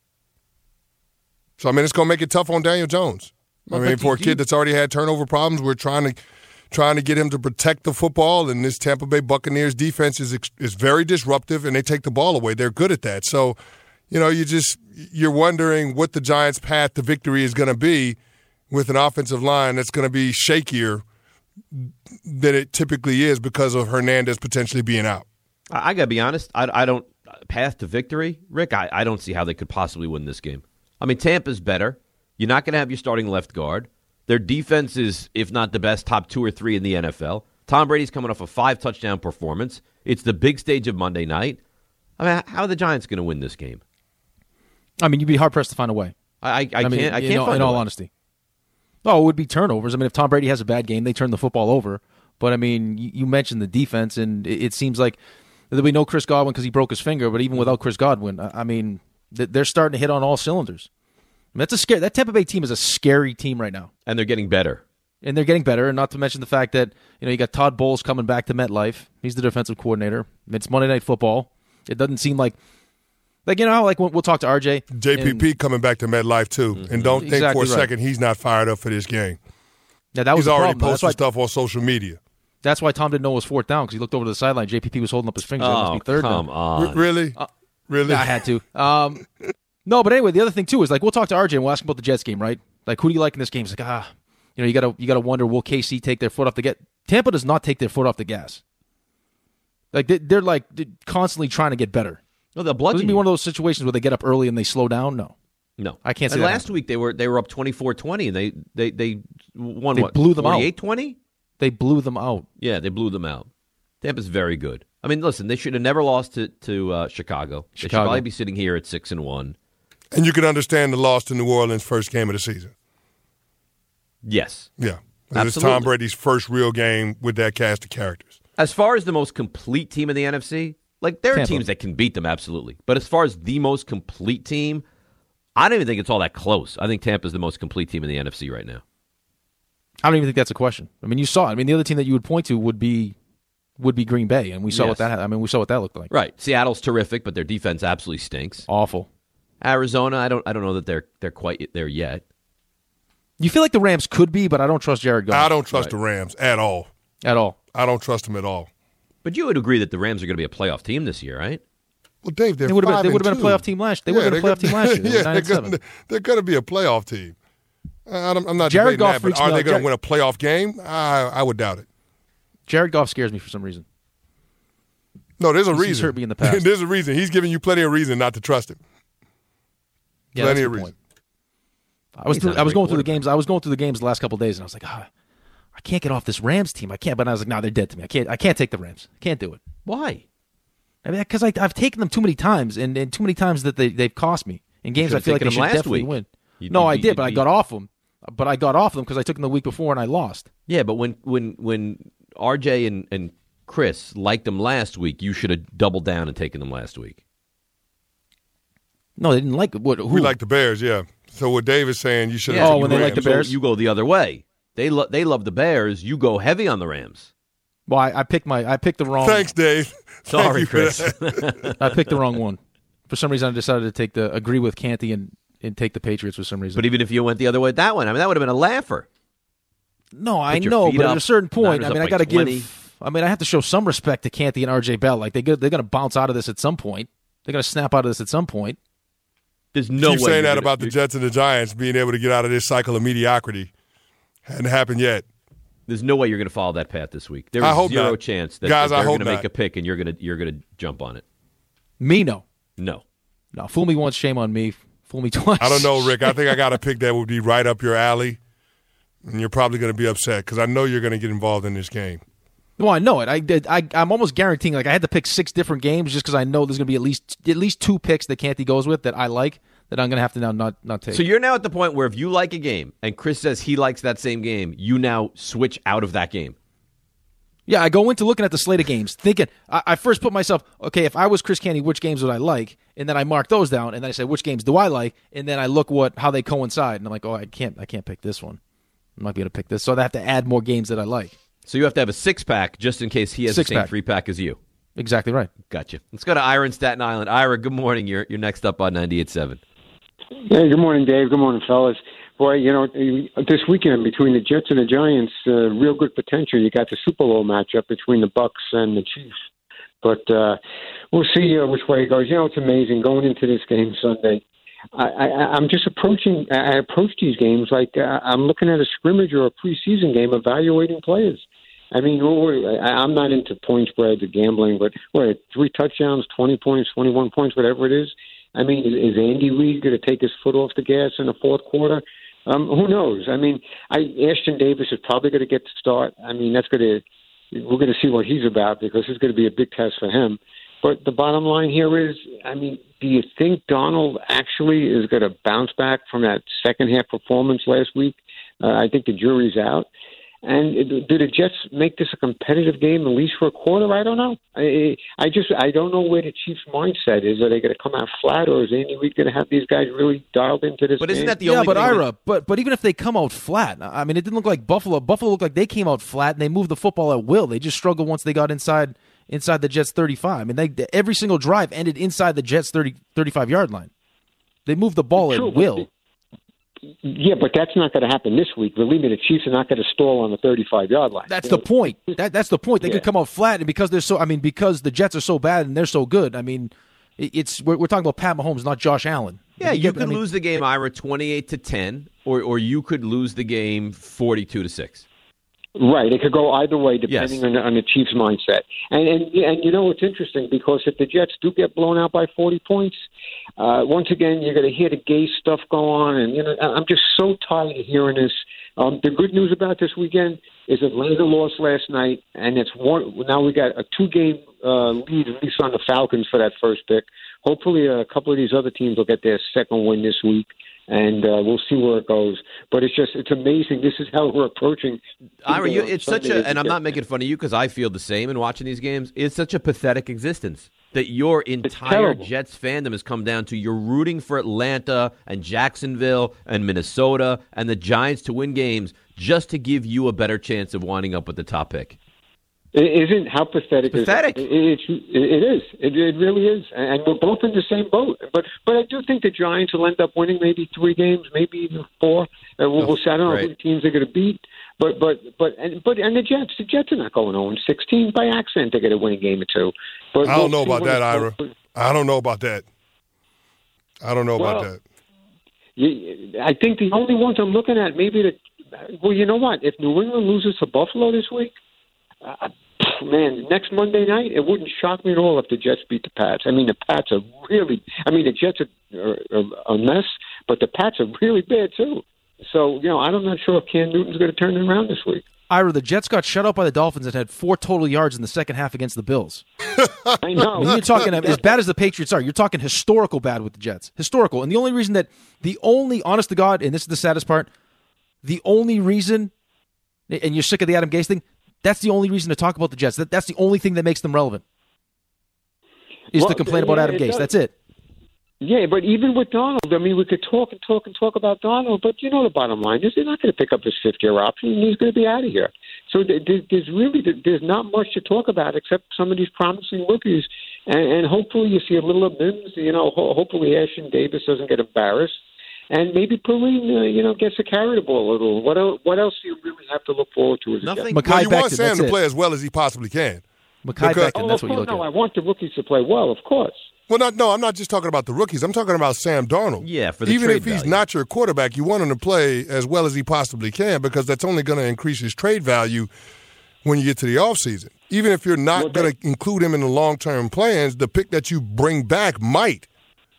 So, I mean, it's going to make it tough on Daniel Jones. Well, I mean, but for a do kid you- that's already had turnover problems, we're trying to trying to get him to protect the football, and this Tampa Bay Buccaneers defense is is very disruptive, and they take the ball away. They're good at that. So, you know, you just you're wondering what the Giants' path to victory is going to be with an offensive line that's going to be shakier than it typically is because of Hernandez potentially being out. I, I got to be honest. I, I don't path to victory, Rick. I, I don't see how they could possibly win this game. I mean, Tampa's better. You're not going to have your starting left guard. Their defense is, if not the best, top two or three in the N F L. Tom Brady's coming off a five-touchdown performance. It's the big stage of Monday night. I mean, how are the Giants going to win this game? I mean, you'd be hard-pressed to find a way. I, I, I, I can't. mean, I in can't all, find in a all way. honesty. Oh, it would be turnovers. I mean, if Tom Brady has a bad game, they turn the football over. But, I mean, you, you mentioned the defense, and it, it seems like there'll be no Chris Godwin because he broke his finger, but even without Chris Godwin, I, I mean, they're starting to hit on all cylinders. I mean, that's a scary. That Tampa Bay team is a scary team right now. And they're getting better. And they're getting better, and not to mention the fact that, you know, you got Todd Bowles coming back to MetLife. He's the defensive coordinator. It's Monday Night Football. It doesn't seem like, like, you know how, like, we'll, we'll talk to R J. J P P and, coming back to MetLife, too. Mm-hmm. And don't think Exactly for a right. second he's not fired up for this game. Yeah, that was He's the already problem. That's posting why- stuff on social media. That's why Tom didn't know it was fourth down because he looked over to the sideline. J P P was holding up his fingers. It must Oh, be third come down. on. R- really? Uh, really? Yeah, I had to. Um, no, but anyway, the other thing too is like we'll talk to R J and we'll ask him about the Jets game, right? Like, who do you like in this game? He's like, ah, you know, you gotta you gotta wonder, will K C take their foot off the gas? Tampa does not take their foot off the gas. Like they, they're like they're constantly trying to get better. No, they'll It's bludgeon gonna be you. one of those situations where they get up early and they slow down. No, No, I can't say And that last happened. week they were they were up twenty-four twenty and they they they won They what? blew them out. forty-eight twenty? they blew them out. Yeah, they blew them out. Tampa's very good. I mean, listen, they should have never lost to to uh, Chicago. They should Chicago. probably be sitting here at six and one. And you can understand the loss to New Orleans first game of the season. Yes. Yeah. It's Absolutely. Tom Brady's first real game with that cast of characters. As far as the most complete team in the N F C, like there are Tampa. teams that can beat them, absolutely. But as far as the most complete team, I don't even think it's all that close. I think Tampa's the most complete team in the N F C right now. I don't even think that's a question. I mean, you saw it. I mean, the other team that you would point to would be would be Green Bay, and we saw Yes. what that. I mean, we saw what that looked like. Right. Seattle's terrific, but their defense absolutely stinks. Awful. Arizona, I don't I don't know that they're they're quite there yet. You feel like the Rams could be, but I don't trust Jared Goff I don't trust Right. the Rams at all. at all. I don't trust them at all. But you would agree that the Rams are going to be a playoff team this year, right? Well, Dave, they're They would have been. five They and would have been a two. playoff team last. They would have been a they're playoff team last year. They were yeah, nine they're and seven. gonna, they're going to be a playoff team. I don't, I'm not Jared debating Goff that, but freaks are me they out. going to Jared- win a playoff game? I, I would doubt it. Jared Goff scares me for some reason. No, there's a He's- he's reason. hurt me in the past. There's a reason. He's giving you plenty of reason not to trust him. Yeah, plenty that's a of good reason. point. I was He's through, not a I was great going through the quarterback. games. I was going through the games the last couple of days, and I was like, ah, I can't get off this Rams team. I can't. But I was like, nah, they're dead to me. I can't. I can't take the Rams. I can't do it. Why? I mean, because I've taken them too many times, and, and too many times that they they've cost me in games. I should've feel like taken they them should last definitely week. win. You'd no, be- I you'd did, but I be- got off them. But I got off them because I took them the week before and I lost. Yeah, but when when when R J and, and Chris liked them last week, you should have doubled down and taken them last week. No, they didn't like what. Who? We like the Bears, yeah. So what Dave is saying, you should have Oh, taken when the they like the Rams. you go- Bears? you go the other way. They lo- they love the Bears. You go heavy on the Rams. Well, I, I picked my. I picked the wrong. Thanks, Dave. Thank Sorry, you for Chris. that. I picked the wrong one. For some reason, I decided to take the agree with Canty and, and take the Patriots for some reason. But even if you went the other way with that one, I mean, that would have been a laugher. no, I Put your know, feet but up. at a certain point, Niners I mean, up I by got to twenty. give. I mean, I have to show some respect to Canty and R J Bell. Like they go, they're going to bounce out of this at some point. They're going to snap out of this at some point. There's no Keep way saying you're that gonna- about the you're- Jets and the Giants being able to get out of this cycle of mediocrity. Hadn't happened yet. There's no way you're going to follow that path this week. There I is hope zero not. chance that, Guys, that I they're hope going to make not. a pick and you're going to you're going to jump on it. Me, no, No. no. Fool me once, shame on me. Fool me twice. I don't know, Rick. I think I got a pick that would be right up your alley, and you're probably going to be upset because I know you're going to get involved in this game. Well, I know it. I did. I, I'm almost guaranteeing. Like I had to pick six different games just because I know there's going to be at least at least two picks that Canty goes with that I like that I'm going to have to now not not take. So you're now at the point where if you like a game and Chris says he likes that same game, you now switch out of that game. Yeah, I go into looking at the slate of games, thinking I, I first put myself, okay, if I was Chris Canty, which games would I like? And then I mark those down, and then I say, which games do I like? And then I look what how they coincide, and I'm like, oh, I can't, I can't pick this one. I might be able to pick this, so I have to add more games that I like. So you have to have a six pack just in case he has the same Six-pack. three pack as you. Exactly right. Gotcha. Let's go to Ira in Staten Island. Ira, good morning. You're you're next up on ninety-eight point seven. Hey, good morning, Dave. Good morning, fellas. Boy, you know, this weekend between the Jets and the Giants, uh, real good potential. You got the Super Bowl matchup between the Bucks and the Chiefs. But uh, we'll see uh, which way it goes. You know, it's amazing going into this game Sunday. I, I, I'm just approaching. I approach these games like uh, I'm looking at a scrimmage or a preseason game, evaluating players. I mean, I'm not into point spreads or gambling, but what, three touchdowns, twenty points, twenty-one points, whatever it is. I mean, is, is Andy Reid going to take his foot off the gas in the fourth quarter? Um, who knows? I mean, I, Ashton Davis is probably going to get the start. I mean, that's going to we're going to see what he's about because it's going to be a big test for him. But the bottom line here is, I mean, do you think Donald actually is going to bounce back from that second half performance last week? Uh, I think the jury's out. And do the Jets make this a competitive game at least for a quarter? I don't know. I, I just I don't know where the Chiefs' mindset is. Are they going to come out flat, or is Andy Reid going to have these guys really dialed into this? But isn't game? that the yeah, only but thing Ira, but but even if they come out flat, I mean, it didn't look like Buffalo. Buffalo looked like they came out flat and they moved the football at will. They just struggled once they got inside inside the Jets' thirty-five. I mean, they, every single drive ended inside the Jets' thirty, thirty-five yard line. They moved the ball True, at will. Yeah, but that's not going to happen this week. Believe me, the Chiefs are not going to stall on the thirty-five-yard line. That's the point. That, that's the point. They Yeah. could come out flat, and because they're so, I mean, because the Jets are so bad and they're so good. I mean, it- it's we're, we're talking about Pat Mahomes, not Josh Allen. Yeah, you get- could I mean, lose the game, Ira, twenty-eight to ten, or or you could lose the game forty-two to six. Right, it could go either way depending Yes. on, the, on the Chiefs' mindset. And, and and you know it's interesting because if the Jets do get blown out by forty points, uh, once again you're going to hear the gay stuff go on, and you know I'm just so tired of hearing this. Um, the good news about this weekend is Atlanta lost last night, and it's one. Now we got a two-game uh, lead at least on the Falcons for that first pick. Hopefully, a couple of these other teams will get their second win this week. And uh, we'll see where it goes. But it's just, it's amazing. This is how we're approaching. Ira, you, on it's Sunday such as a, and we I'm get not making fun of you because I feel the same in watching these games. It's such a pathetic existence that your entire terrible. Jets fandom has come down to. You're rooting for Atlanta and Jacksonville and Minnesota and the Giants to win games just to give you a better chance of winding up with the top pick. It isn't how pathetic. It's pathetic. Is it? It, it, it is. It, it really is. And we're both in the same boat. But but I do think the Giants will end up winning maybe three games, maybe even four. Uh, we'll, we'll see. I don't know right. who the teams are going to beat. But but but and but and the Jets, the Jets are not going oh and sixteen by accident. They're going to win a game or two. But I don't we'll know see about when that, it Ira. goes. I don't know about that. I don't know about Well, that. You, I think the only ones I'm looking at maybe the. Well, you know what? If New England loses to Buffalo this week. Uh, Man, next Monday night, it wouldn't shock me at all if the Jets beat the Pats. I mean, the Pats are really – I mean, the Jets are, are a mess, but the Pats are really bad too. So, you know, I'm not sure if Cam Newton's going to turn it around this week. Ira, the Jets got shut out by the Dolphins and had four total yards in the second half against the Bills. I know. I mean, you're talking as bad as the Patriots are. You're talking historical bad with the Jets. Historical. And the only reason that – the only – honest to God, and this is the saddest part, the only reason – and you're sick of the Adam Gase thing – that's the only reason to talk about the Jets. That, that's the only thing that makes them relevant is Well, to complain about yeah, Adam it Gase. does. That's it. Yeah, but even with Donald, I mean, we could talk and talk and talk about Donald, but you know the bottom line is they're not going to pick up his fifth-year option, and he's going to be out of here. So there- there's really there's not much to talk about except some of these promising rookies, and, and hopefully you see a little of Mims. You know, ho- hopefully Ashton Davis doesn't get embarrassed. And maybe Perrine, uh, you know, gets to carry the ball a little. What else, what else do you really have to look forward to as a Nothing. Jet? Mekhi Well, you want Becton, Sam that's to it. play as well as he possibly can. Mekhi Because- Becton, Oh, that's of what you course, look no, I at. want the rookies to play well, of course. Well, not, no, I'm not just talking about the rookies. I'm talking about Sam Darnold. Yeah, for the Even trade if he's value. not your quarterback, you want him to play as well as he possibly can because that's only going to increase his trade value when you get to the offseason. Even if you're not Well, going to include him in the long-term plans, the pick that you bring back might.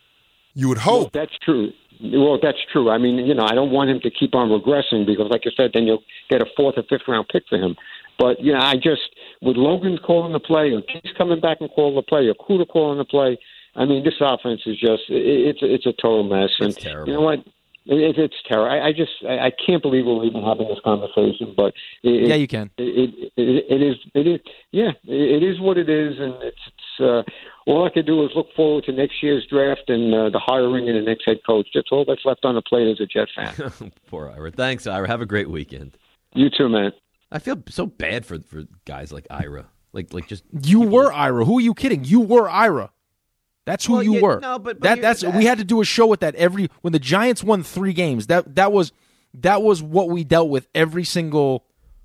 You would Well, hope. that's true. Well, that's true. I mean, you know, I don't want him to keep on regressing because, like I said, then you'll get a fourth or fifth round pick for him. But, you know, I just, with Logan calling the play, or Keith coming back and calling the play, or Kuda calling the play, I mean, this offense is just, it, it's it's a total mess. It's and terrible. You know what? It, it's terrible. I, I just, I, I can't believe we're even having this conversation. But it, Yeah, you can. It, it, it, it is, it is, yeah, it, it is what it is, and it's, it's uh, all I can do is look forward to next year's draft and uh, the hiring of the next head coach. That's all that's left on the plate as a Jet fan. Poor Ira. Thanks, Ira. Have a great weekend. You too, man. I feel so bad for for guys like Ira. Like like just You were Ira. Who are you kidding? You were Ira. That's who Well, you yeah, were. no, but- but that you- that's that- we had to do a show with that every when the Giants won three games. That that was that was what we dealt with every single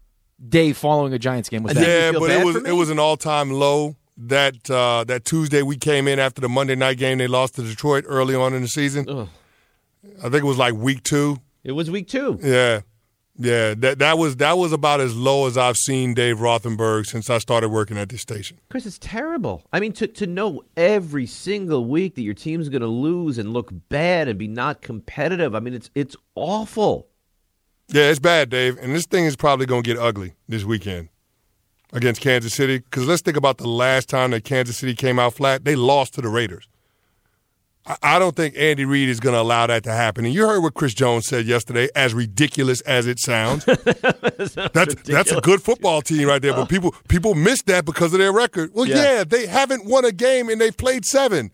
day following a Giants game. Was And that? then- Yeah, feel but bad it was for me? it was an all-time low. That uh, that Tuesday we came in after the Monday night game. They lost to Detroit early on in the season. Ugh. I think it was like week two. It was week two. Yeah, yeah. That that was that was about as low as I've seen Dave Rothenberg since I started working at this station. Chris, it's terrible. I mean, to to know every single week that your team's going to lose and look bad and be not competitive. I mean, it's it's awful. Yeah, it's bad, Dave. And this thing is probably going to get ugly this weekend against Kansas City. Because let's think about the last time that Kansas City came out flat. They lost to the Raiders. I, I don't think Andy Reid is going to allow that to happen. And you heard what Chris Jones said yesterday, as ridiculous as it sounds. that's that's a good football team right there. But people people miss that because of their record. Well, Yeah. yeah, they haven't won a game and they've played seven.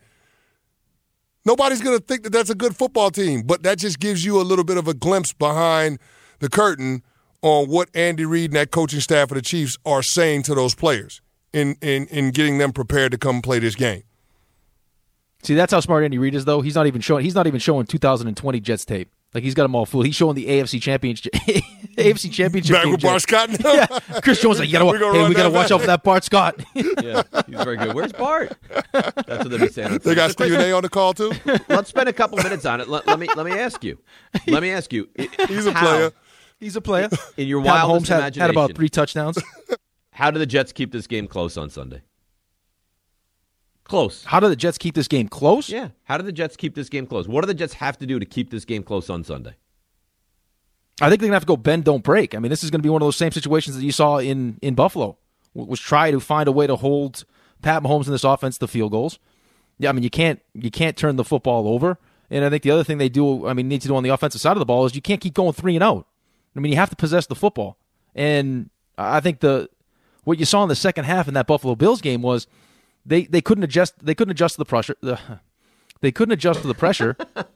Nobody's going to think that that's a good football team. But that just gives you a little bit of a glimpse behind the curtain on what Andy Reid and that coaching staff of the Chiefs are saying to those players in, in, in getting them prepared to come play this game. See, that's how smart Andy Reid is, though. He's not even showing. He's not even showing two thousand twenty Jets tape. Like he's got them all fooled. He's showing the A F C Championship, A F C Championship. Back game with jet. Bart Scott. Yeah, Chris Jones like, you gotta, We're gonna hey, run we gotta that watch back. out for that Bart Scott. Yeah, he's very good. Where's Bart? That's what they'll be saying. They got Stephen A on the call too. Let's spend a couple minutes on it. Let, let me let me ask you. Let me ask you. He's a how, player. He's a player. In your Pat wildest Mahomes had, imagination, had about three touchdowns. how do the Jets keep this game close on Sunday? Close. How do the Jets keep this game close? Yeah. How do the Jets keep this game close? What do the Jets have to do to keep this game close on Sunday? I think they're going to have to go bend, don't break. I mean, this is going to be one of those same situations that you saw in, in Buffalo, was try to find a way to hold Pat Mahomes in this offense to field goals. Yeah, I mean, you can't you can't turn the football over. And I think the other thing they do, I mean, need to do on the offensive side of the ball is you can't keep going three and out. I mean, you have to possess the football. And I think the what you saw in the second half in that Buffalo Bills game was they, they couldn't adjust they couldn't adjust to the pressure. The, They couldn't adjust to the pressure.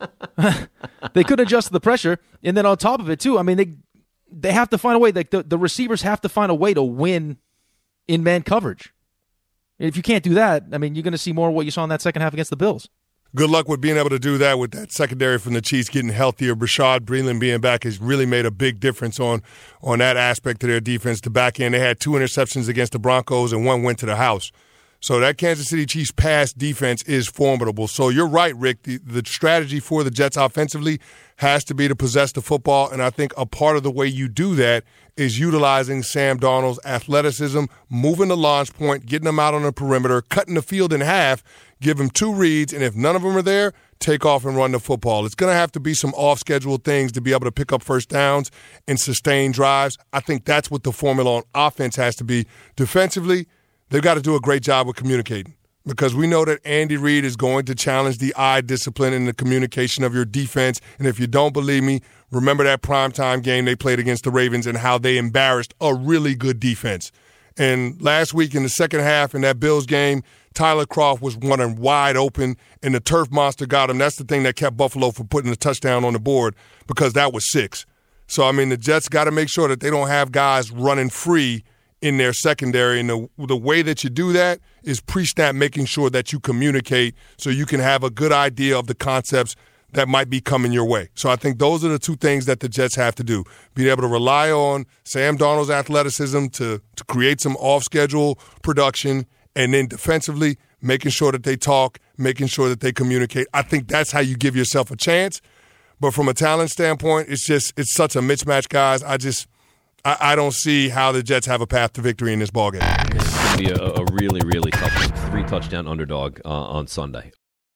They couldn't adjust to the pressure. And then on top of it, too, I mean, they they have to find a way. Like the, the receivers have to find a way to win in man coverage. And if you can't do that, I mean, you're going to see more of what you saw in that second half against the Bills. Good luck with being able to do that with that secondary from the Chiefs getting healthier. Rashad Breeland being back has really made a big difference on, on that aspect of their defense. The back end, they had two interceptions against the Broncos and one went to the house. So that Kansas City Chiefs pass defense is formidable. So you're right, Rick. The, the strategy for the Jets offensively has to be to possess the football, and I think a part of the way you do that is utilizing Sam Darnold's athleticism, moving the launch point, getting them out on the perimeter, cutting the field in half, give them two reads, and if none of them are there, take off and run the football. It's going to have to be some off-schedule things to be able to pick up first downs and sustain drives. I think that's what the formula on offense has to be. Defensively, they've got to do a great job with communicating because we know that Andy Reid is going to challenge the eye discipline and the communication of your defense. And if you don't believe me, remember that primetime game they played against the Ravens and how they embarrassed a really good defense. And last week in the second half in that Bills game, Tyler Kroft was running wide open, and the turf monster got him. That's the thing that kept Buffalo from putting the touchdown on the board because that was six. So, I mean, the Jets got to make sure that they don't have guys running free in their secondary, and the, the way that you do that is pre-snap making sure that you communicate so you can have a good idea of the concepts that might be coming your way. So I think those are the two things that the Jets have to do. Be able to rely on Sam Darnold's athleticism to, to create some off-schedule production, and then defensively making sure that they talk, making sure that they communicate. I think that's how you give yourself a chance. But from a talent standpoint, it's just it's such a mismatch, guys. I just – I don't see how the Jets have a path to victory in this ballgame. It's going to be a, a really, really tough three-touchdown underdog uh, on Sunday.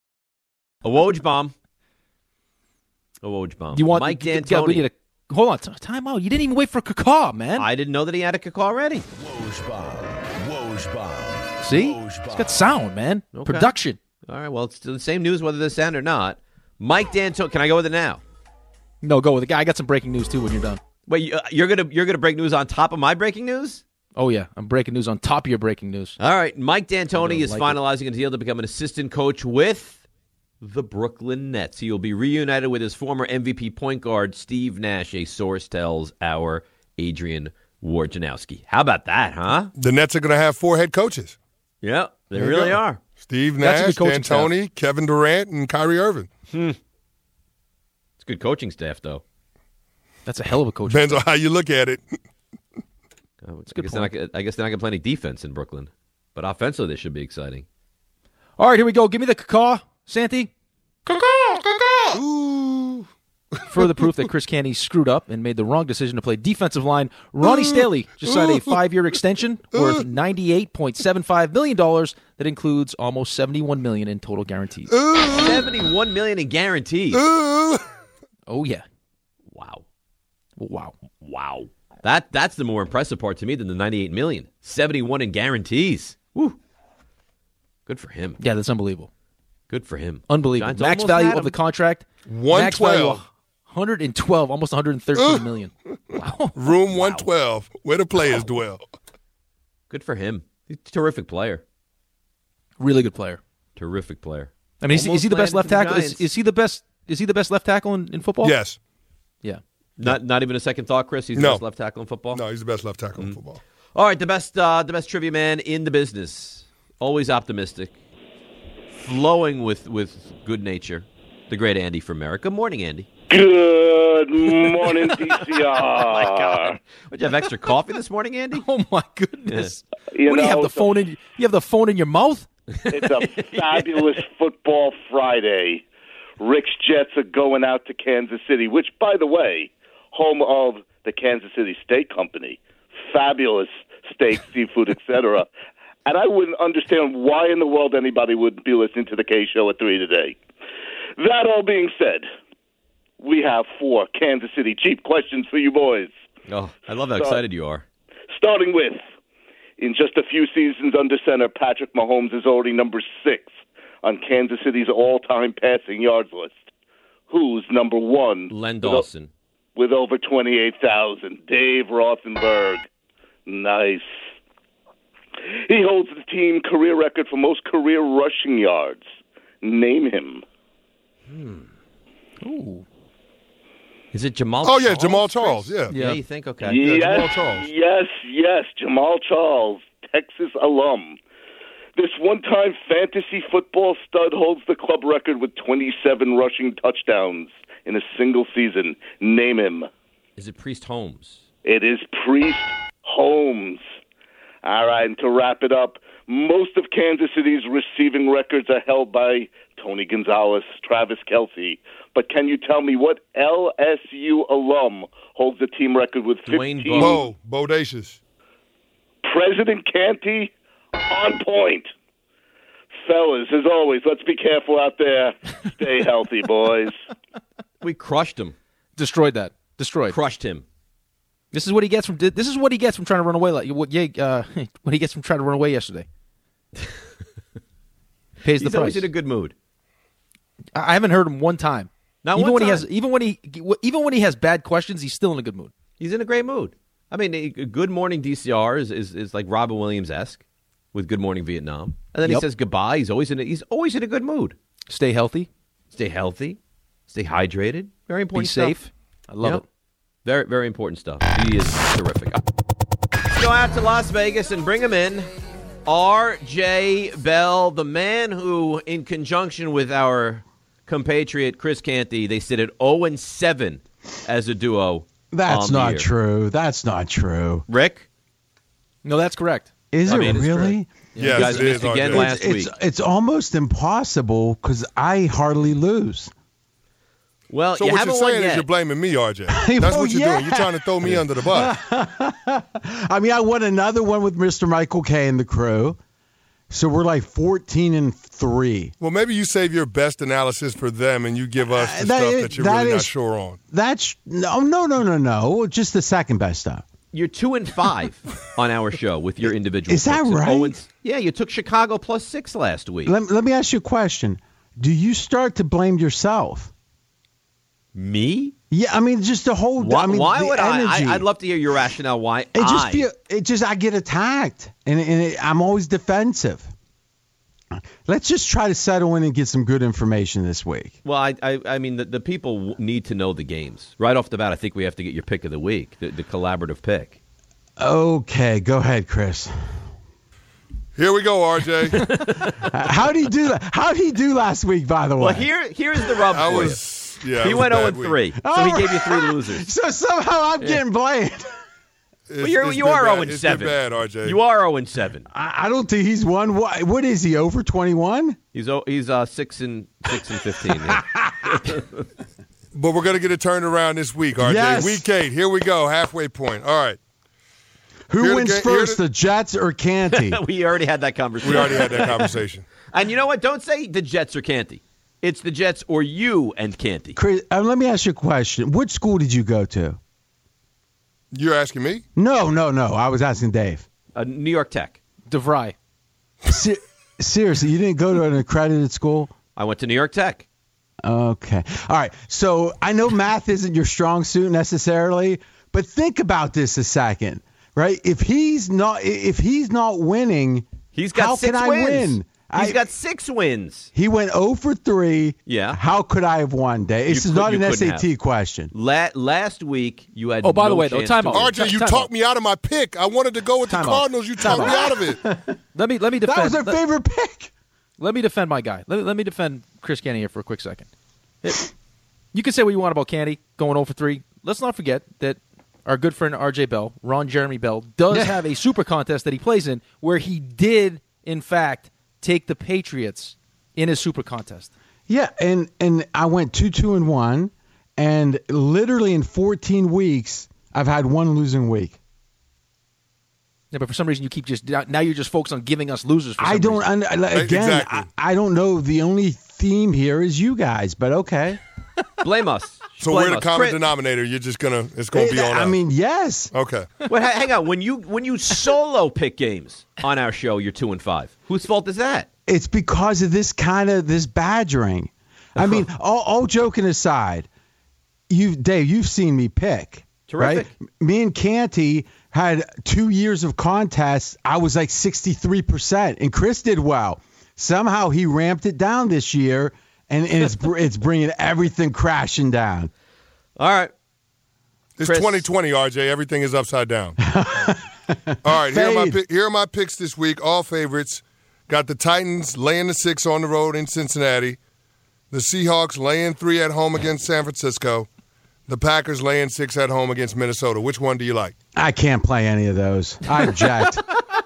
A Woj bomb. A Woj bomb. You want Mike yeah, D'Antoni. we need a, hold on, time out. You didn't even wait for Kaká, man. I didn't know that he had a caw already. Woj bomb. Woj bomb. See? Woj It's got sound, man. Okay. Production. All right, well, it's still the same news whether they sound or not. Mike D'Antoni. Can I go with it now? No, go with it. I got some breaking news, too, when you're done. Wait, you- you're gonna you're gonna break news on top of my breaking news? Oh, yeah. I'm breaking news on top of your breaking news. All right, Mike D'Antoni is like finalizing a deal to become an assistant coach with the Brooklyn Nets. He will be reunited with his former M V P point guard, Steve Nash, a source tells our Adrian Wojnarowski. How about that, huh? The Nets are going to have four head coaches. Yeah, they There you really go. are. Steve That's a Nash, good coaching D'Antoni, Kevin Durant, and Kyrie Irving. It's good coaching staff, though. That's a hell of a coach. Depends on how you look at it. Uh, I, good guess they're not, gonna- I guess they're not going to play any defense in Brooklyn. But offensively, this should be exciting. All right, here we go. Give me the Kaká, Santi. Ooh. Further proof that Chris Canty screwed up and made the wrong decision to play defensive line. Ronnie Staley just signed a five-year extension worth ninety-eight point seven five million dollars that includes almost seventy-one million dollars in total guarantees. seventy-one million dollars in guarantees. Ooh. Oh, yeah. Wow. Wow. Wow. That that's the more impressive part to me than the ninety-eight million dollars. seventy-one in guarantees. Woo. Good for him. Yeah, that's unbelievable. Good for him. Unbelievable. Giants Max almost value had of him. the contract. one Max value twelve. one hundred twelve, almost one hundred thirteen million. Wow. Room one twelve, where the players dwell. Good for him. He's a terrific player. Really good player. Terrific player. I mean, is, he- is he the best Almost left landed for tackle? the Is, Giants. is he the best? Is he the best left tackle in, in football? Yes. Yeah. Not not even a second thought, Chris. He's the No. best left tackle in football. No, he's the best left Mm-hmm. tackle in football. All right, the best uh, the best trivia man in the business. Always optimistic, flowing with with good nature. The great Andy from America. Good morning, Andy. Good morning, D C R. Oh, my God. Would you have extra coffee this morning, Andy? Oh my goodness! You what do you know, have the it's phone a- in? You have the phone in your mouth? It's a fabulous football Friday. Rick's Jets are going out to Kansas City, which, by the way, home of the Kansas City Steak Company. Fabulous steak, seafood, et cetera. And I wouldn't understand why in the world anybody would be listening to the K Show at three today. That all being said, we have four Kansas City cheap questions for you boys. Oh, I love how So- excited you are. Starting with, in just a few seasons under center, Patrick Mahomes is already number six on Kansas City's all-time passing yards list. Who's number one? Len with o- Dawson. With over twenty-eight thousand. Dave Rothenberg. Nice. He holds the team career record for most career rushing yards. Name him. Ooh. Is it Jamal Oh, Charles? yeah, Jamal Charles, Chris? yeah. Yeah, you think? Okay. Yeah, yes, Jamal Charles. yes, yes, Jamal Charles, Texas alum. This one-time fantasy football stud holds the club record with twenty-seven rushing touchdowns in a single season. Name him. Is it Priest Holmes? It is Priest Holmes. All right, and to wrap it up, most of Kansas City's receiving records are held by Tony Gonzalez, Travis Kelce. But can you tell me what L S U alum holds the team record with Dwayne fifteen? Bo, Bodacious. President Canty, on point. Fellas, as always, let's be careful out there. Stay healthy, boys. We crushed him. Destroyed that. Destroyed. Crushed him. This is what he gets from. This is what he gets from trying to run away. Like what? Yeah, uh, what he gets from trying to run away yesterday. Pays the He's price. always in a good mood. I I haven't heard him one time. Not even one when he time. has, even when he, even when he has bad questions, he's still in a good mood. He's in a great mood. I mean, a a Good Morning D C R is, is, is like Robin Williams-esque with Good Morning Vietnam. And then Yep. he says goodbye. He's always in a, he's always in a good mood. Stay healthy. Stay healthy. Stay hydrated. Very Be important stuff. safe. I love Yep. it. Very, very important stuff. He is terrific. Let's go out to Las Vegas and bring him in. R J Bell, the man who, in conjunction with our compatriot Chris Canty, they sit at oh and seven as a duo. That's on the not year. true. That's not true. Rick? No, that's correct. Is I it mean, it's really? You Yes, guys it missed is, again R J. last it's, week. It's, it's almost impossible because I hardly lose. Well, So you what haven't you're won saying yet. is you're blaming me, R J. That's Well, what you're yeah. doing. You're trying to throw me under the bus. I mean, I won another one with Mister Michael K and the crew. So we're like fourteen and three. Well, maybe you save your best analysis for them and you give us the Uh, that stuff is- that you're that really not is- sure on. That's no, no, no, no, no. Just the second best stuff. You're two and five on our show with your individual. Is that picks. right? Oh, and- yeah, you took Chicago plus six last week. Let, let me ask you a question. Do you start to blame yourself? Me? Yeah, I mean, just the whole. Why, I mean, why the would energy. I, I? I'd love to hear your rationale. Why It just I? feel. It just I get attacked, and, and it, I'm always defensive. Let's just try to settle in and get some good information this week. Well, I, I, I mean, the, the people w- need to know the games right off the bat. I think we have to get your pick of the week, the, the collaborative pick. Okay, go ahead, Chris. Here we go, R J. How did he do that? How did he do last week? By the way, Well, here, here's the rub I for was, yeah. you. it He was went a zero bad and week. three, so All he gave you right. three losers. So somehow I'm getting blamed. It's- Well, you're, it's you been are bad. zero and It's been seven. bad, R J. You are zero and seven. I, I don't think he's won. What, what is he over twenty-one? He's o- he's uh, six and six and fifteen. Yeah. But we're going to get it turned around this week, R J. Yes. Week eight. Here we go. Halfway point. All right. Who Here to wins get- here first, to- the Jets or Canty? we already had that conversation. We already had that conversation. And you know what? Don't say the Jets or Canty. It's the Jets or you and Canty. Chris, uh, let me ask you a question. Which school did you go to? You're asking me? No, no, no. I was asking Dave. Uh, New York Tech. DeVry. Se- seriously, you didn't go to an accredited school? I went to New York Tech. Okay. All right. So I know math isn't your strong suit necessarily, but think about this a second, right? If he's not, if he's not winning, He's got how six can I wins. win? He's I- got six wins. He went zero for three. Yeah. How could I have won, Dave? This You is could- not you an couldn't S A T have. question. La- last week, you had Oh, by no the way, though, chance time to out. win. R J, you Time talked out. me out of my pick. I wanted to go with the Time out. Cardinals. You talked me out of it. Let me let me defend. That was our let, favorite pick. let me defend my guy. Let, let me defend Chris Canty here for a quick second. It- You can say what you want about Canty going oh for three. Let's not forget that our good friend R J Bell, Ron Jeremy Bell, does Yeah. have a super contest that he plays in where he did, in fact, take the Patriots in his super contest. Yeah, and and I went two, two, and one, and literally in fourteen weeks, I've had one losing week. Yeah, but for some reason you keep just now you're just focused on giving us losers. For some I don't reason. un, again. Exactly. I, I don't know. The only theme here is you guys, but okay. Blame us. So Blame we're the us. common Chris- denominator. You're just gonna. It's gonna be on I us. mean, yes. Okay. Wait, ha- hang on. When you when you solo pick games on our show, you're two and five. Whose fault is that? It's because of this kind of this badgering. I mean, all, all joking aside, you, Dave, you've seen me pick. Terrific. Right? Me and Canty had two years of contests. I was like sixty-three percent, and Chris did well. Somehow he ramped it down this year, and, and it's it's bringing everything crashing down. All right. It's Chris. twenty twenty, R J. Everything is upside down. All right, here are, my, Fade. pick- here are my picks this week. All favorites. Got the Titans laying the six on the road in Cincinnati. The Seahawks laying three at home against San Francisco. The Packers laying six at home against Minnesota. Which one do you like? I can't play any of those. I object.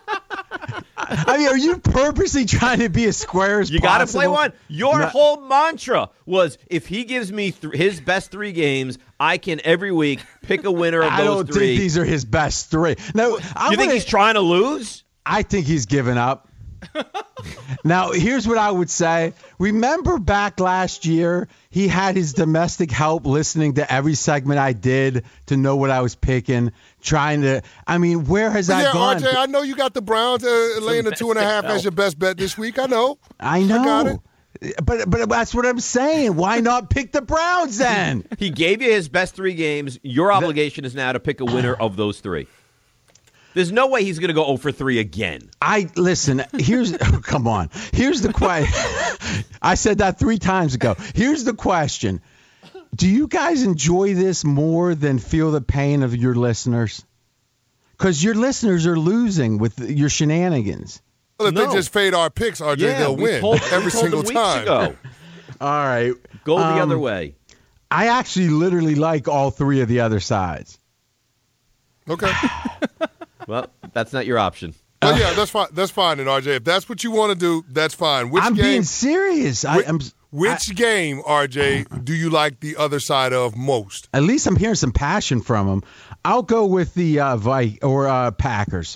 I mean, are you purposely trying to be as square as You got to possible? play one. Your No. whole mantra was if he gives me th- his best three games, I can every week pick a winner of I those don't three. think these are his best three. No, I'm you think gonna- he's trying to lose? I think he's given up. Now, here's what I would say. Remember back last year, he had his domestic help listening to every segment I did to know what I was picking, trying to. I mean, where has that yeah, gone? R J, I know you got the Browns uh, laying the two and a half as your best bet this week. I know. I know. I got it. But but that's what I'm saying. Why not pick the Browns then? He gave you his best three games. Your obligation is now to pick a winner of those three. There's no way he's going to go oh for three again. I listen. Here's oh, come on. Here's the question. I said that three times ago. Here's the question: do you guys enjoy this more than feel the pain of your listeners? Because your listeners are losing with your shenanigans. Well, if No. they just fade our picks, R J, Yeah, they'll we win told- we every told single them weeks time. ago. All right, Go the Um, other way. I actually literally like all three of the other sides. Okay. Well, that's not your option. Well, yeah, that's fine. That's fine, then, R J. If that's what you want to do, that's fine. Which I'm game? being serious. I, Which, I'm. which game, R J, do you like the other side of most? At least I'm hearing some passion from them. I'll go with the uh, Vi- or uh, Packers.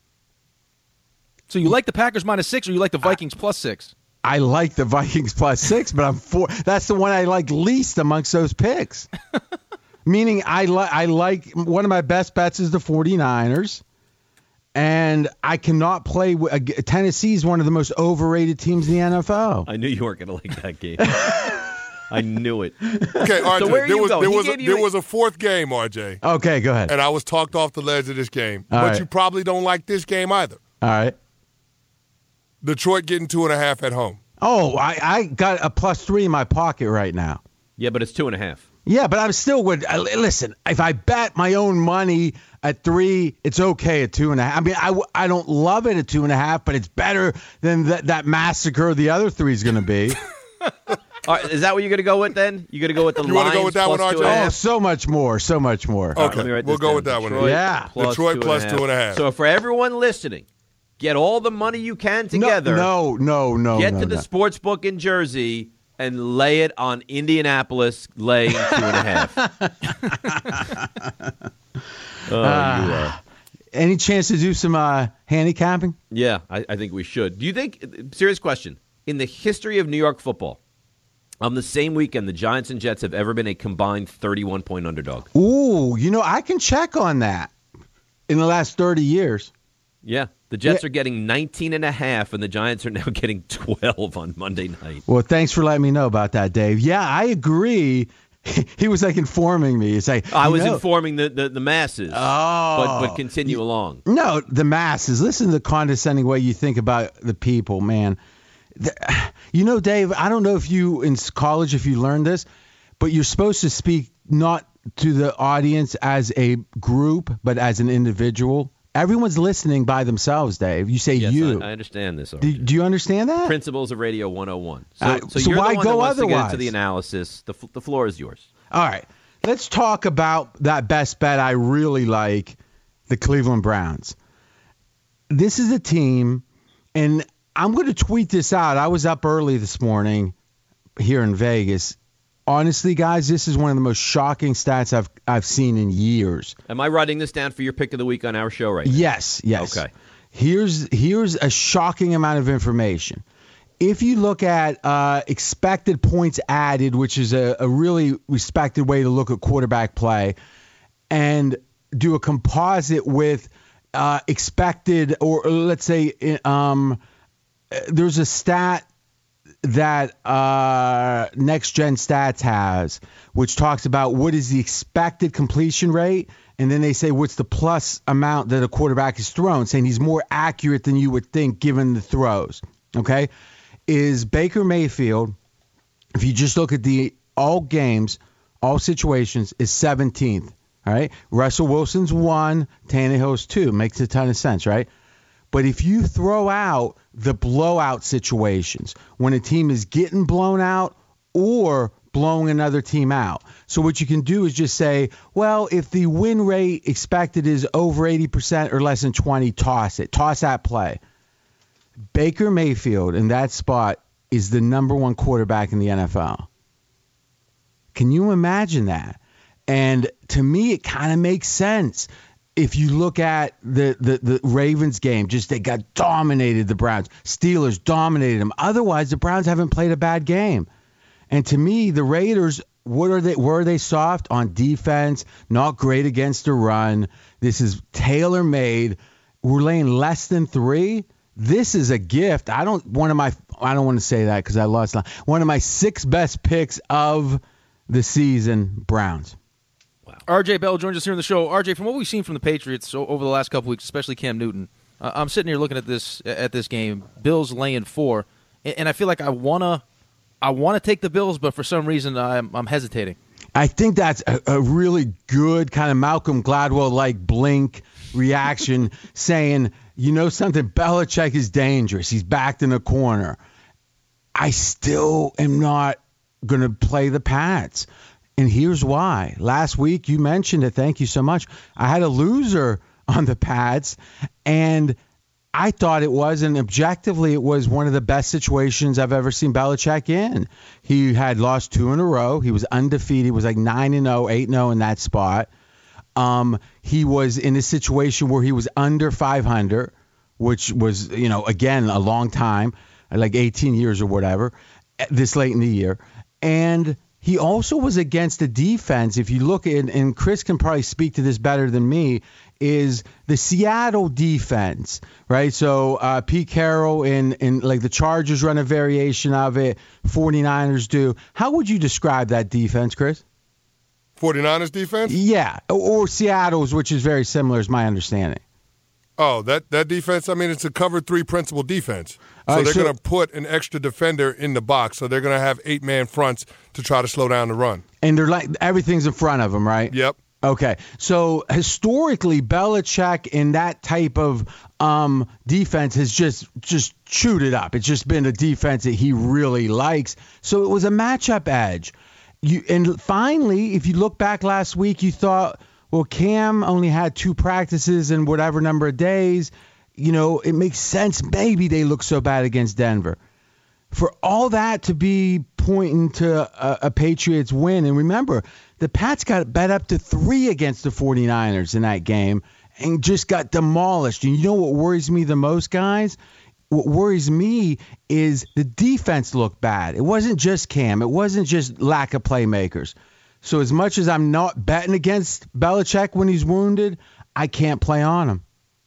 So you like the Packers minus six, or you like the Vikings plus six? I like the Vikings plus six, but I'm for. That's the one I like least amongst those picks. Meaning, I like I like one of my best bets is the 49ers, and I cannot play. With, uh, Tennessee is one of the most overrated teams in the N F L. I knew you weren't going to like that game. I knew it. Okay, R J. So where are there you was going? there He was a, gave you there a- was a fourth game, R J, Okay, go ahead. and I was talked off the ledge of this game. All but right. you probably don't like this game either. All right. Detroit getting two and a half at home. Oh, I, I got a plus three in my pocket right now. Yeah, but it's two and a half. Yeah, but I'm still would uh, listen. If I bet my own money at three, it's okay at two and a half. I mean, I, w- I don't love it at two and a half, but it's better than that that massacre the other three is going to be. All right, is that what you're going to go with then? You're going to go with the You wanna Lions go with that plus one, two and a R J? Oh, half? so much more, so much more. All right, Okay, let me write we'll this go down. with that one. Detroit Yeah. plus Detroit two plus and a half. two and a half. So for everyone listening, get all the money you can No, together. No, no, no. Get no, to the no. sports book in Jersey and lay it on Indianapolis laying two and a half. Oh, Ah. you are. Any chance to do some uh, handicapping? Yeah, I, I think we should. Do you think, serious question, in the history of New York football, on the same weekend, the Giants and Jets have ever been a combined thirty-one point underdog? Ooh, you know, I can check on that in the last thirty years. Yeah, the Jets Yeah. are getting nineteen and a half, and the Giants are now getting twelve on Monday night. Well, thanks for letting me know about that, Dave. Yeah, I agree. He was like informing me. It's like I you was know- informing the, the, the masses, Oh. but, but continue along. No, the masses. Listen to the condescending way you think about the people, man. The- you know, Dave, I don't know if you in college, if you learned this, but you're supposed to speak not to the audience as a group, but as an individual. Everyone's listening by themselves, Dave. You say yes, you. I, I understand this. Do, do you understand that? Principles of Radio one oh one. So, Uh, so, so you're why the one go that wants otherwise? to get into the analysis. The, f- the floor is yours. All right. Let's talk about that best bet I really like, the Cleveland Browns. This is a team, and I'm going to tweet this out. I was up early this morning here in Vegas. Honestly, guys, this is one of the most shocking stats I've I've seen in years. Am I writing this down for your pick of the week on our show right now? Yes, yes. Okay. Here's here's a shocking amount of information. If you look at uh, expected points added, which is a, a really respected way to look at quarterback play, and do a composite with uh, expected, or let's say um, there's a stat that uh, Next Gen Stats has, which talks about what is the expected completion rate, and then they say what's the plus amount that a quarterback is thrown, saying he's more accurate than you would think given the throws. Okay, is Baker Mayfield, if you just look at the all games, all situations, is seventeenth. All right, Russell Wilson's one, Tannehill's two. Makes a ton of sense, right? But if you throw out the blowout situations, when a team is getting blown out or blowing another team out. So what you can do is just say, well, if the win rate expected is over eighty percent or less than twenty, toss it. Toss that play. Baker Mayfield in that spot is the number one quarterback in the N F L. Can you imagine that? And to me, it kind of makes sense. If you look at the, the, the Ravens game, just they got dominated, the Browns. Steelers dominated them. Otherwise, the Browns haven't played a bad game. And to me, the Raiders, what are they? Were they soft on defense? Not great against the run. This is tailor-made. We're laying less than three. This is a gift. I don't one of my I don't want to say that because I lost one of my six best picks of the season. Browns. R J Bell joins us here on the show. R J, from what we've seen from the Patriots over the last couple weeks, especially Cam Newton, uh, I'm sitting here looking at this at this game. Bills laying four, and I feel like I wanna I wanna take the Bills, but for some reason I'm I'm hesitating. I think that's a, a really good kind of Malcolm Gladwell-like blink reaction, saying, you know something, Belichick is dangerous. He's backed in a corner. I still am not going to play the Pats. And here's why. Last week, you mentioned it. Thank you so much. I had a loser on the Pats, and I thought it was, and objectively, it was one of the best situations I've ever seen Belichick in. He had lost two in a row. He was undefeated. He was like nine and oh, eight and oh in that spot. Um, he was in a situation where he was under five hundred, which was, you know, again, a long time, like eighteen years or whatever, this late in the year. And he also was against a defense, if you look at, and Chris can probably speak to this better than me, is the Seattle defense, right? So uh, Pete Carroll and, and like the Chargers run a variation of it, 49ers do. How would you describe that defense, Chris? 49ers defense? Yeah, or Seattle's, which is very similar, is my understanding. Oh, that, that defense, I mean, it's a cover three principal defense. So right, they're so- going to put an extra defender in the box. So they're going to have eight-man fronts to try to slow down the run. And they're like everything's in front of them, right? Yep. Okay. So historically, Belichick in that type of um, defense has just just chewed it up. It's just been a defense that he really likes. So it was a matchup edge. You and finally, if you look back last week, you thought, well, Cam only had two practices in whatever number of days. You know, it makes sense. Maybe they look so bad against Denver. For all that to be pointing to a, a Patriots win, and remember, the Pats got bet up to three against the 49ers in that game and just got demolished. And you know what worries me the most, guys? What worries me is the defense looked bad. It wasn't just Cam. It wasn't just lack of playmakers. So as much as I'm not betting against Belichick when he's wounded, I can't play on him.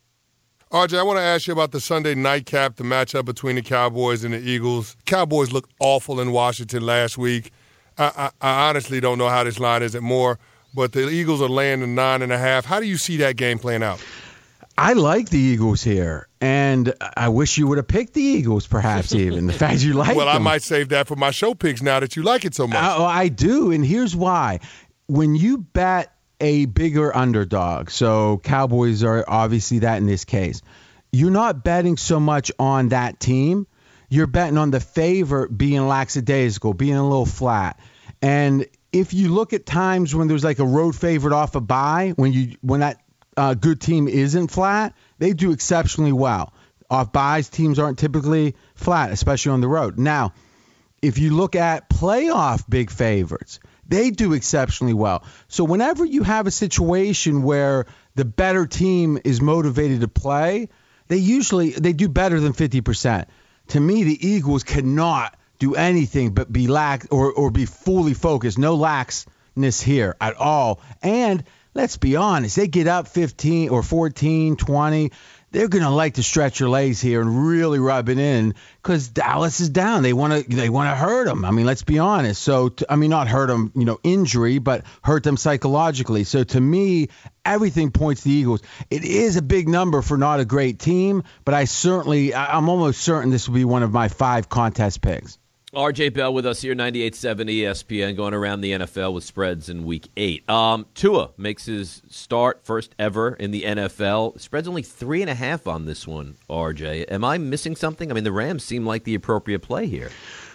R J, I want to ask you about the Sunday nightcap, the matchup between the Cowboys and the Eagles. Cowboys looked awful in Washington last week. I, I, I honestly don't know how this line is at more, but the Eagles are laying the nine and a half. How do you see that game playing out? I like the Eagles here, and I wish you would have picked the Eagles, perhaps even. The fact you like Well, them. I might save that for my show picks now that you like it so much. Oh, I do, and here's why. When you bet a bigger underdog. So Cowboys are obviously that in this case. You're not betting so much on that team. You're betting on the favorite being lackadaisical, being a little flat. And if you look at times when there's like a road favorite off a bye, when you when that uh, good team isn't flat, they do exceptionally well. Off byes, teams aren't typically flat, especially on the road. Now, if you look at playoff big favorites, they do exceptionally well. So whenever you have a situation where the better team is motivated to play, they usually they do better than fifty percent. To me, the Eagles cannot do anything but be lax or, or be fully focused. No laxness here at all. And let's be honest, they get up fifteen or fourteen, twenty. They're going to like to stretch your legs here and really rub it in because Dallas is down. They want to they want to hurt them. I mean, let's be honest. So, t- I mean, not hurt them, you know, injury, but hurt them psychologically. So, to me, everything points to the Eagles. It is a big number for not a great team, but I certainly, I- I'm almost certain this will be one of my five contest picks. R J Bell with us here, ninety-eight point seven E S P N, going around the N F L with spreads in Week eight. Um, Tua makes his start, first ever in the N F L. Spread's only three and a half on this one, R J. Am I missing something? I mean, the Rams seem like the appropriate play here.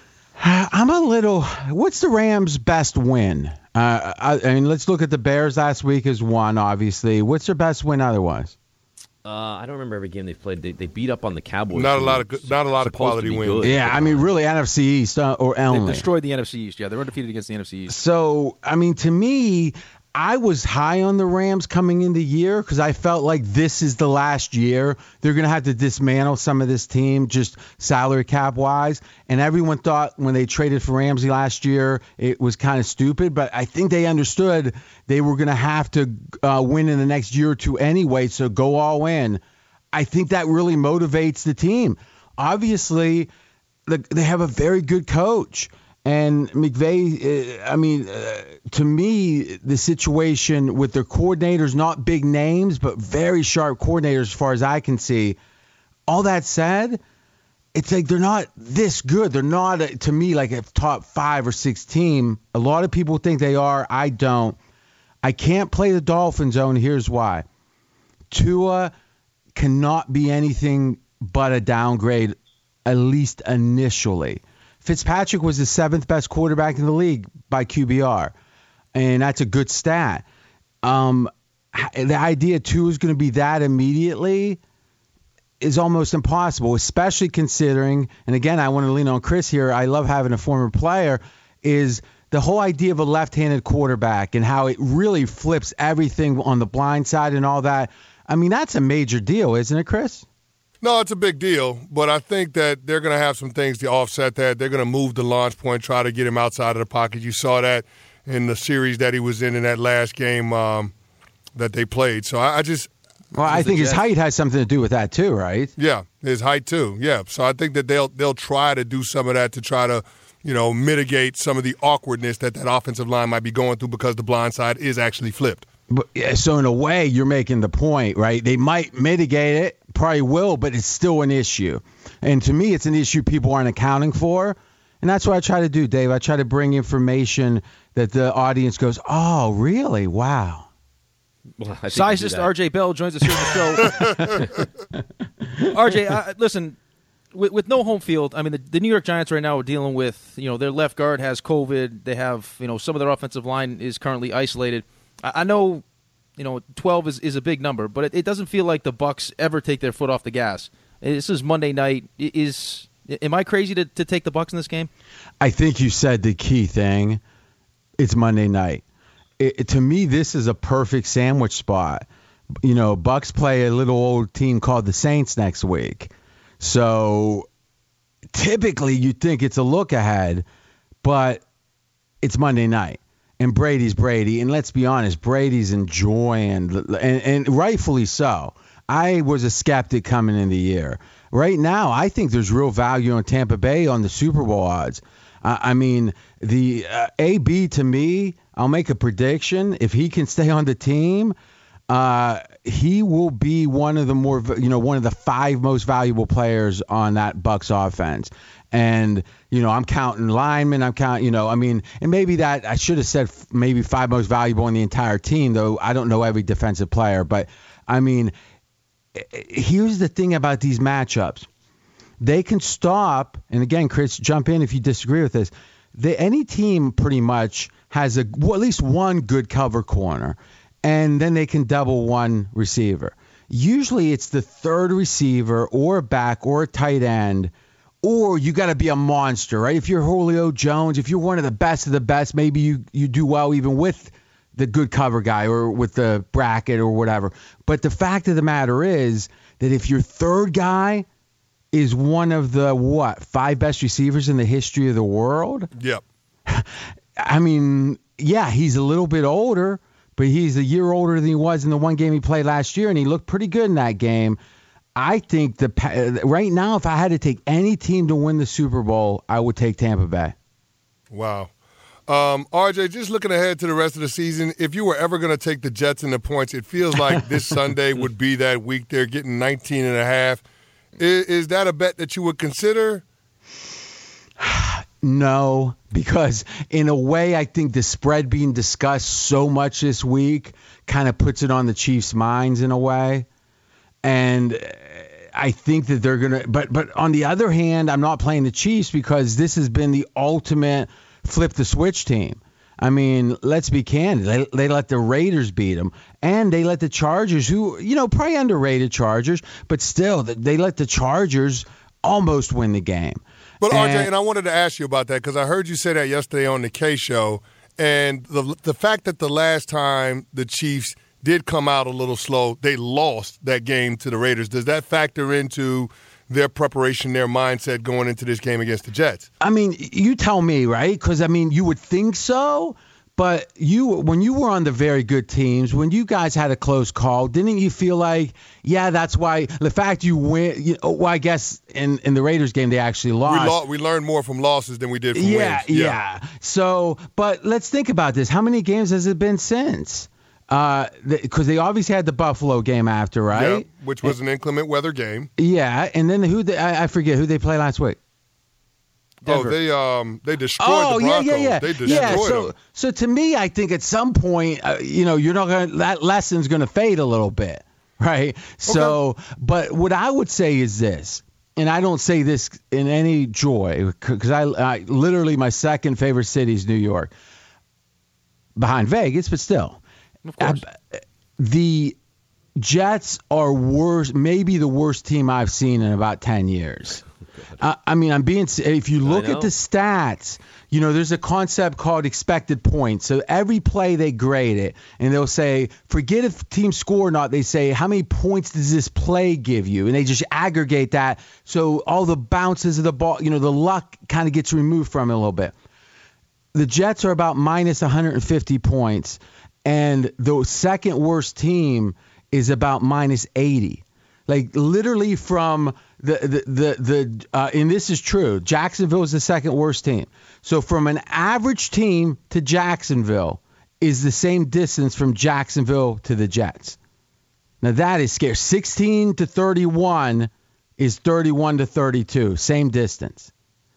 I'm a little. What's the Rams' best win? Uh, I, I mean, let's look at the Bears last week as one, obviously. What's their best win otherwise? Uh, I don't remember every game they've played. They, they beat up on the Cowboys. Not a lot of good, not a lot of quality wins. Yeah, I mean, really, N F C East uh, or only. They destroyed the N F C East. Yeah, they were undefeated against the N F C East. So, I mean, to me, I was high on the Rams coming in the year because I felt like this is the last year. They're going to have to dismantle some of this team just salary cap wise. And everyone thought when they traded for Ramsey last year, it was kind of stupid. But I think they understood they were going to have to uh, win in the next year or two anyway. So go all in. I think that really motivates the team. Obviously, the, they have a very good coach. And McVay, uh, I mean, uh, to me, the situation with their coordinators, not big names, but very sharp coordinators as far as I can see. All that said, it's like they're not this good. They're not, a, to me, like a top five or six team. A lot of people think they are. I don't. I can't play the Dolphins zone. Here's why. Tua cannot be anything but a downgrade, at least initially. Fitzpatrick was the seventh best quarterback in the league by Q B R, and that's a good stat. Um, the idea Tua is going to be that immediately is almost impossible, especially considering, and again, I want to lean on Chris here, I love having a former player, is the whole idea of a left-handed quarterback and how it really flips everything on the blind side and all that. I mean, that's a major deal, isn't it, Chris? No, it's a big deal, but I think that they're going to have some things to offset that. They're going to move the launch point, try to get him outside of the pocket. You saw that in the series that he was in in that last game um, that they played. So I, I just – Well, I think his height has something to do with that too, right? Yeah, his height too, yeah. So I think that they'll they'll try to do some of that to try to, you know, mitigate some of the awkwardness that that offensive line might be going through because the blind side is actually flipped. But, yeah, so in a way, you're making the point, right? They might mitigate it, probably will, but it's still an issue. And to me, it's an issue people aren't accounting for. And that's what I try to do, Dave. I try to bring information that the audience goes, oh, really? Wow. Well, Sizist R J Bell joins us here on the show. R J, uh, listen, with, with no home field, I mean, the, the New York Giants right now are dealing with, you know, their left guard has COVID. They have, you know, some of their offensive line is currently isolated. I know, you know, twelve is, is a big number, but it, it doesn't feel like the Bucs ever take their foot off the gas. This is Monday night. Is am I crazy to, to take the Bucs in this game? I think you said the key thing. It's Monday night. It, to me, this is a perfect sandwich spot. You know, Bucs play a little old team called the Saints next week. So typically you'd think it's a look ahead, but it's Monday night. And Brady's Brady. And let's be honest, Brady's enjoying, and, and rightfully so. I was a skeptic coming in the year. Right now, I think there's real value on Tampa Bay on the Super Bowl odds. Uh, I mean, the uh, A B to me, I'll make a prediction. If he can stay on the team, uh, he will be one of the more, you know, one of the five most valuable players on that Bucs offense. And, you know, I'm counting linemen. I'm counting, you know, I mean, and maybe that I should have said f- maybe five most valuable in the entire team, though I don't know every defensive player. But, I mean, here's the thing about these matchups. They can stop, and again, Chris, jump in if you disagree with this. They, any team pretty much has a well, at least one good cover corner, and then they can double one receiver. Usually it's the third receiver or a back or a tight end, or you got to be a monster, right? If you're Julio Jones, if you're one of the best of the best, maybe you, you do well even with the good cover guy or with the bracket or whatever. But the fact of the matter is that if your third guy is one of the, what, five best receivers in the history of the world? Yep. I mean, yeah, he's a little bit older, but he's a year older than he was in the one game he played last year, and he looked pretty good in that game. I think the right now, if I had to take any team to win the Super Bowl, I would take Tampa Bay. Wow. Um, R J, just looking ahead to the rest of the season, if you were ever going to take the Jets in the points, it feels like this Sunday would be that week. They're getting nineteen and a half. Is, is that a bet that you would consider? No, because in a way, I think the spread being discussed so much this week kind of puts it on the Chiefs' minds in a way. And I think that they're going to, but but on the other hand, I'm not playing the Chiefs because this has been the ultimate flip the switch team. I mean, let's be candid. They, they let the Raiders beat them, and they let the Chargers, who, you know, probably underrated Chargers, but still, they let the Chargers almost win the game. But and, R J, and I wanted to ask you about that because I heard you say that yesterday on the K Show, and the the fact that the last time the Chiefs did come out a little slow, they lost that game to the Raiders. Does that factor into their preparation, their mindset going into this game against the Jets? I mean, you tell me, right? Because, I mean, you would think so, but you, when you were on the very good teams, when you guys had a close call, didn't you feel like, yeah, that's why the fact you win, you know, well, I guess in, in the Raiders game they actually lost. We, lo- we learned more from losses than we did from yeah, wins. Yeah, yeah. So, but let's think about this. How many games has it been since? Because uh, they obviously had the Buffalo game after, right? Yeah, which was an inclement weather game. Yeah, and then who? They, I, I forget who they played last week. Denver. Oh, they um they destroyed oh, the Broncos. yeah, yeah, yeah. They destroyed yeah, so, them. So to me, I think at some point, uh, you know, you're not going to, that lesson's going to fade a little bit, right? Okay. So, but what I would say is this, and I don't say this in any joy, because I, I literally, my second favorite city is New York, behind Vegas, but still. Of course. Uh, the Jets are worse, maybe the worst team I've seen in about ten years. Uh, I mean, I'm being. If you look at the stats, you know, there's a concept called expected points. So every play they grade it, and they'll say, forget if teams score or not. They say, how many points does this play give you? And they just aggregate that. So all the bounces of the ball, you know, the luck kind of gets removed from it a little bit. The Jets are about minus one hundred fifty points, and the second worst team is about minus eighty. Like literally from the the the, the uh, and this is true. Jacksonville is the second worst team. So from an average team to Jacksonville is the same distance from Jacksonville to the Jets. Now that is scary. sixteen to thirty-one is thirty-one to thirty-two. Same distance.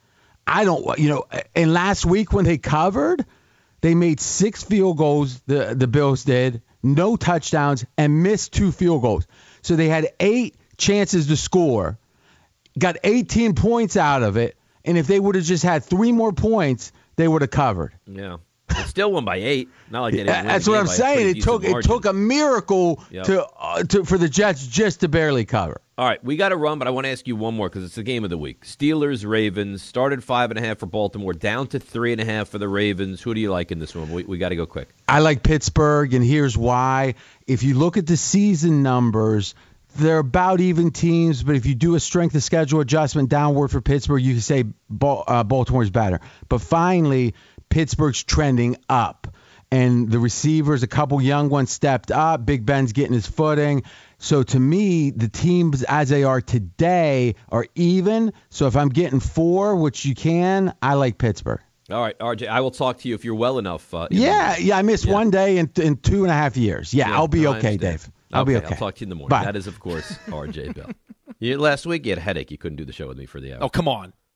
I don't, you know, and last week when they covered, they made six field goals, the, the Bills did, no touchdowns, and missed two field goals. So they had eight chances to score, got eighteen points out of it, and if they would have just had three more points, they would have covered. Yeah. They still won by eight. Not like they didn't win That's the what game I'm by a saying. pretty It took decent it took a miracle Yep. to, uh, to for the Jets just to barely cover. All right, we got to run, but I want to ask you one more because it's the game of the week. Steelers, Ravens, started five and a half for Baltimore, down to three and a half for the Ravens. Who do you like in this one? We, we got to go quick. I like Pittsburgh, and here's why. If you look at the season numbers, they're about even teams, but if you do a strength of schedule adjustment downward for Pittsburgh, you can say uh, Baltimore's better. But finally, Pittsburgh's trending up. And the receivers, a couple young ones stepped up. Big Ben's getting his footing. So to me, the teams as they are today are even. So if I'm getting four, which you can, I like Pittsburgh. All right, R J, I will talk to you if you're well enough. Uh, yeah, yeah, I missed yeah. one day in, in two and a half years. Yeah, yeah I'll be no, okay, Dave. I'll okay, be okay. I'll talk to you in the morning. Bye. That is, of course, R J Bell. You, last week you had a headache. You couldn't do the show with me for the hour. Oh, come on.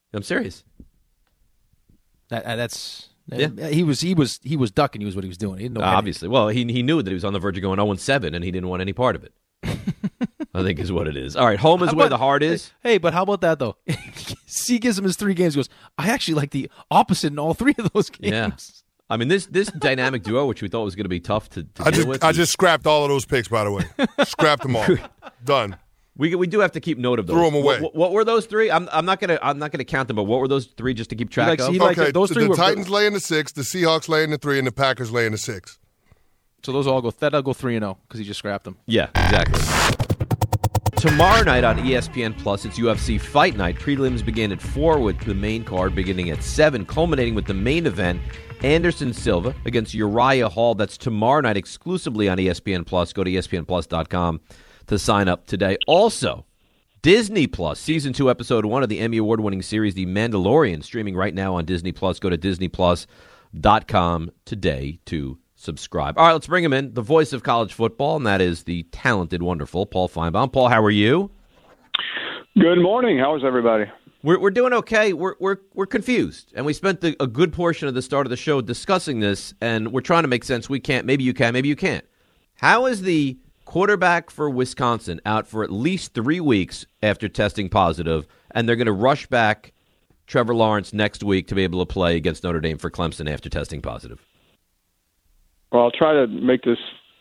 I'm serious. That, that's Yeah. he was he was he was ducking. He was what he was doing. He didn't know Uh, obviously. Well, he he knew that he was on the verge of going oh and seven, and he didn't want any part of it. I think is what it is. All right, home is How where about- the heart is. Hey, but how about that though? C gives him his three games. He goes, I actually like the opposite in all three of those games. Yeah. I mean, this this dynamic duo, which we thought was going to be tough to, to I deal just with. I is- just scrapped all of those picks, by the way. Scrapped them all. Done. we we do have to keep note of those. Threw 'em away. What, what were those three? I'm I'm not gonna I'm not gonna count them, but what were those three just to keep track likes- of? he likes Okay, it. Those the, three the were- Titans lay in the six, the Seahawks lay in the three, and the Packers lay in the six. So those all go. That'll go three and zero because he just scrapped them. Yeah, exactly. Tomorrow night on E S P N Plus, it's U F C Fight Night. Prelims begin at four with the main card beginning at seven, culminating with the main event, Anderson Silva against Uriah Hall. That's tomorrow night exclusively on E S P N Plus. Go to E S P N plus dot com to sign up today. Also, Disney Plus, Season two, Episode one of the Emmy Award-winning series The Mandalorian, streaming right now on Disney Plus. Go to disney plus dot com today to subscribe. All right, let's bring him in, the voice of college football, and that is the talented, wonderful Paul Feinbaum. Paul, how are you? Good morning. How is everybody? We're we're doing okay. We're we're we're confused, and we spent the, a good portion of the start of the show discussing this, and we're trying to make sense. We can't. Maybe you can. Maybe you can't. How is the quarterback for Wisconsin out for at least three weeks after testing positive, and they're going to rush back Trevor Lawrence next week to be able to play against Notre Dame for Clemson after testing positive? Well, I'll try to make this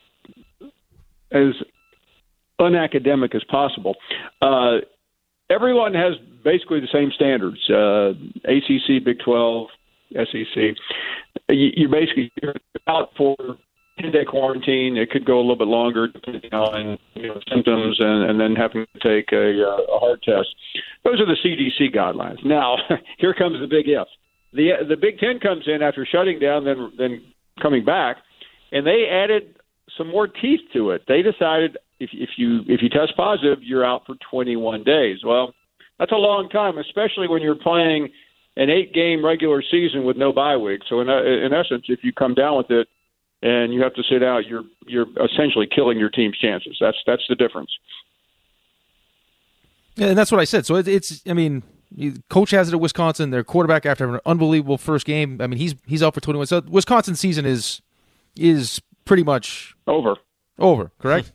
as unacademic as possible. Uh, everyone has basically the same standards, uh, A C C, Big twelve, S E C. You, you basically you're out for ten-day quarantine. It could go a little bit longer depending on you know, symptoms and, and then having to take a, a hard test. Those are the C D C guidelines. Now, here comes the big if. The the Big Ten comes in after shutting down, then then coming back, and they added some more teeth to it. They decided if if you if you test positive, you're out for twenty-one days. Well, that's a long time, especially when you're playing an eight-game regular season with no bye week. So in in essence, if you come down with it and you have to sit out, you're you're essentially killing your team's chances. That's that's the difference. Yeah, and that's what I said. So it, it's, I mean, coach has it at Wisconsin. Their quarterback, after having an unbelievable first game, I mean, he's he's out for twenty-one. So Wisconsin season is is pretty much over. Over, correct?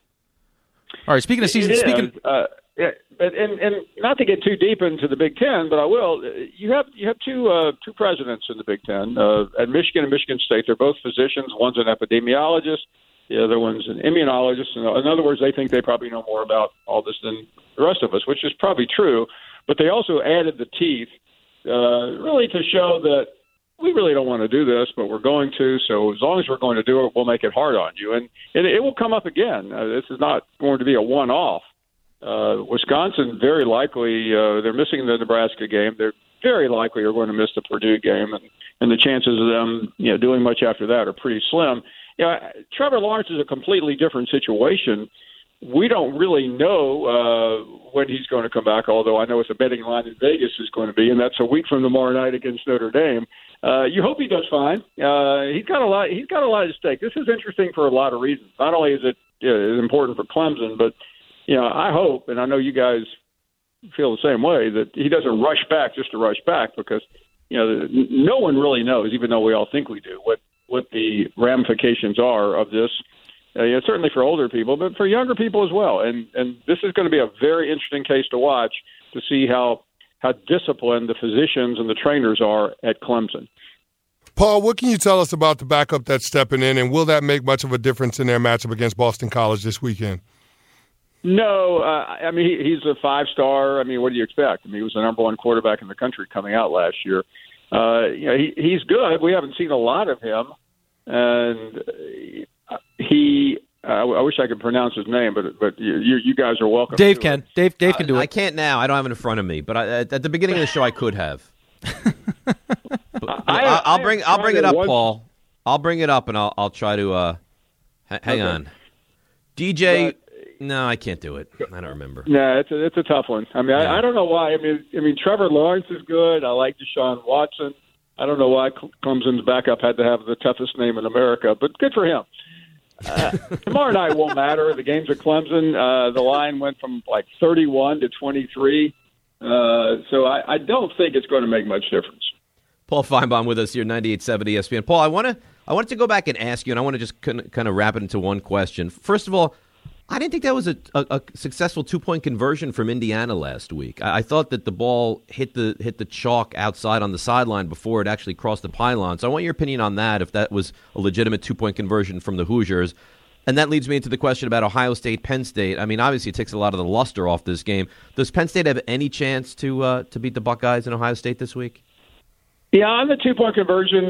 All right. Speaking of season, It is, speaking. uh, yeah, but and and not to get too deep into the Big Ten, but I will. You have you have two uh, two presidents in the Big Ten uh, at Michigan and Michigan State. They're both physicians. One's an epidemiologist. The other one's an immunologist. In other words, they think they probably know more about all this than the rest of us, which is probably true. But they also added the teeth, uh, really to show that we really don't want to do this, but we're going to. So as long as we're going to do it, we'll make it hard on you. And it, it will come up again. Uh, this is not going to be a one-off. Uh, Wisconsin, very likely, uh, they're missing the Nebraska game. They're very likely are going to miss the Purdue game. And, and the chances of them you know, doing much after that are pretty slim. You know, Trevor Lawrence is a completely different situation. We don't really know uh, when he's going to come back, although I know what the betting line in Vegas is going to be, and that's a week from tomorrow night against Notre Dame. Uh, you hope he does fine. Uh, he's got a lot. He's got a lot at stake. This is interesting for a lot of reasons. Not only is it you know, is important for Clemson, but you know, I hope, and I know you guys feel the same way, that he doesn't rush back just to rush back, because you know no one really knows, even though we all think we do, what what the ramifications are of this. Uh, yeah, certainly for older people, but for younger people as well. And and this is going to be a very interesting case to watch to see how how disciplined the physicians and the trainers are at Clemson. Paul, what can you tell us about the backup that's stepping in, and will that make much of a difference in their matchup against Boston College this weekend? No, uh, I mean, he, he's a five-star. I mean, what do you expect? I mean, he was the number one quarterback in the country coming out last year. Uh, you know, he, he's good. We haven't seen a lot of him. And he, uh, I wish I could pronounce his name, but but you, you guys are welcome. Dave can. Dave Dave can do I, it. I can't now. I don't have it in front of me. But I, at, at the beginning of the show, I could have. But, I, I'll, I'll I bring I'll bring it up, once, Paul. I'll bring it up, and I'll I'll try to. Uh, h- hang Okay. on, D J. But, no, I can't do it. I don't remember. Yeah, it's a, it's a tough one. I mean, Yeah. I, I don't know why. I mean, I mean, Trevor Lawrence is good. I like Deshaun Watson. I don't know why Clemson's backup had to have the toughest name in America, but good for him. Uh, tomorrow night won't matter. The game's at Clemson. Uh, the line went from like thirty-one to twenty-three. Uh, so I, I don't think it's going to make much difference. Paul Feinbaum with us here, ninety-eight point seven E S P N. Paul, I want to I wanted to go back and ask you, and I want to just kind of, kind of wrap it into one question. First of all, I didn't think that was a, a, a successful two-point conversion from Indiana last week. I, I thought that the ball hit the hit the chalk outside on the sideline before it actually crossed the pylon. So I want your opinion on that, if that was a legitimate two-point conversion from the Hoosiers. And that leads me into the question about Ohio State, Penn State. I mean, obviously it takes a lot of the luster off this game. Does Penn State have any chance to uh, to beat the Buckeyes in Ohio State this week? Yeah, on the two-point conversion,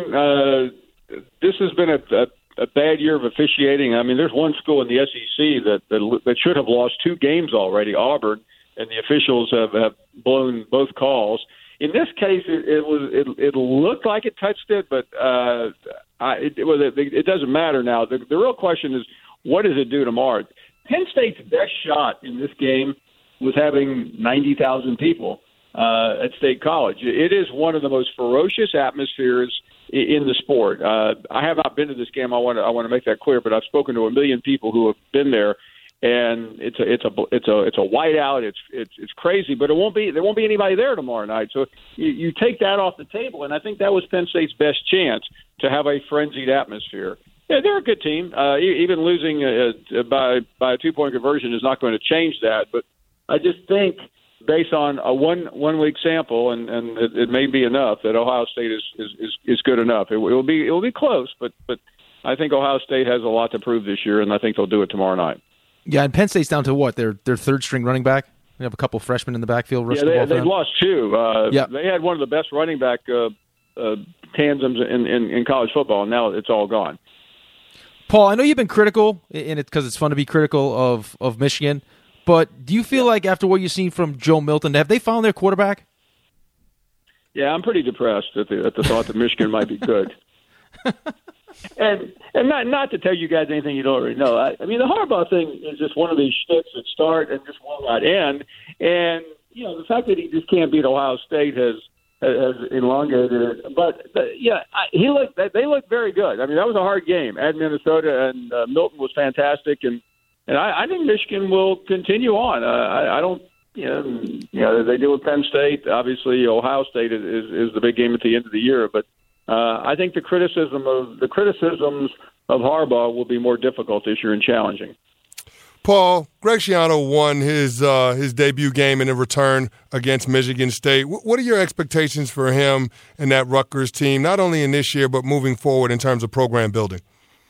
uh, this has been a, a a bad year of officiating. I mean, there's one school in the S E C that, that that should have lost two games already, Auburn, and the officials have, have blown both calls. In this case, it, it was it, it looked like it touched it, but uh, I, it, it, was, it, it doesn't matter now. The, the real question is, what does it do tomorrow? Penn State's best shot in this game was having ninety thousand people uh, at State College. It is one of the most ferocious atmospheres in the sport. Uh, I have not been to this game. I want to I want to make that clear, but I've spoken to a million people who have been there, and it's a it's a it's a it's a whiteout. It's it's it's crazy, but it won't be there won't be anybody there tomorrow night. So you, you take that off the table, and I think that was Penn State's best chance to have a frenzied atmosphere. Yeah, they're a good team. Uh, even losing uh, by by a two point conversion is not going to change that. But I just think, based on a one one week sample, and, and it, it may be enough, that Ohio State is is, is, is good enough. It, it will be it will be close, but but I think Ohio State has a lot to prove this year, and I think they'll do it tomorrow night. Yeah, and Penn State's down to what? Their their third string running back. They have a couple freshmen in the backfield. Yeah, they, they've lost two. Uh, yeah. They had one of the best running back uh, uh, tandems in, in, in college football, and now it's all gone. Paul, I know you've been critical, and it's because it's fun to be critical of, of Michigan, but do you feel like after what you've seen from Joe Milton, have they found their quarterback? Yeah, I'm pretty depressed at the at the thought that Michigan might be good. And and not not to tell you guys anything you don't already know. I, I mean, the Harbaugh thing is just one of these shticks that start and just will not end. And you know, the fact that he just can't beat Ohio State has has elongated it. But uh, yeah, I, he looked. They looked very good. I mean, that was a hard game at Minnesota, and uh, Milton was fantastic. And and I, I think Michigan will continue on. Uh, I, I don't. You know, you know, they do with Penn State. Obviously, Ohio State is, is, is the big game at the end of the year. But uh, I think the criticism of the criticisms of Harbaugh will be more difficult this year and challenging. Paul, Greg Schiano won his uh, his debut game in a return against Michigan State. W- what are your expectations for him and that Rutgers team, not only in this year but moving forward in terms of program building?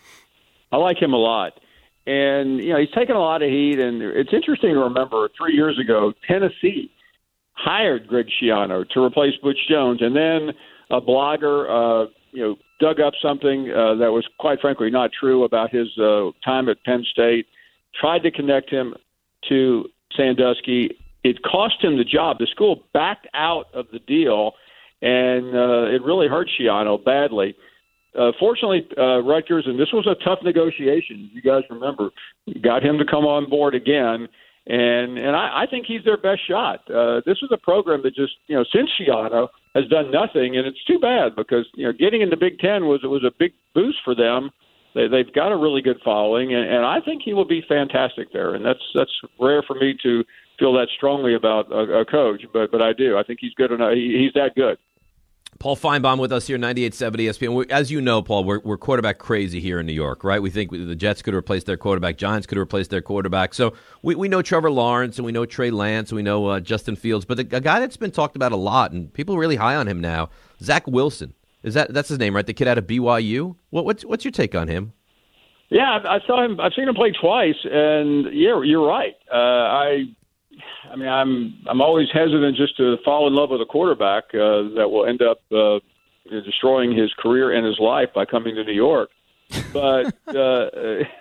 I like him a lot. And, you know, he's taken a lot of heat, and it's interesting to remember three years ago, Tennessee hired Greg Schiano to replace Butch Jones, and then a blogger, uh, you know, dug up something uh, that was, quite frankly, not true about his uh, time at Penn State, tried to connect him to Sandusky. It cost him the job. The school backed out of the deal, and uh, it really hurt Schiano badly. Uh, fortunately, uh, Rutgers, and this was a tough negotiation, you guys remember, got him to come on board again, and and I, I think he's their best shot. Uh, this is a program that just, you know, since Schiano has done nothing, and it's too bad because, you know, getting in the Big Ten was was a big boost for them. They, they've got a really good following, and, and I think he will be fantastic there, and that's that's rare for me to feel that strongly about a, a coach, but but I do. I think he's good enough. He, he's that good. Paul Feinbaum with us here, ninety-eight point seven E S P N. As you know, Paul, we're, we're quarterback crazy here in New York, right? We think the Jets could replace their quarterback, Giants could replace their quarterback. So we, we know Trevor Lawrence, and we know Trey Lance, and we know uh, Justin Fields. But the, a guy that's been talked about a lot, and people are really high on him now, Zach Wilson. Is that that's his name, right? The kid out of B Y U. What, what's what's your take on him? Yeah, I, I saw him. I've seen him play twice, and yeah, you're right. Uh, I. I mean, I'm I'm always hesitant just to fall in love with a quarterback uh, that will end up uh, destroying his career and his life by coming to New York. But uh,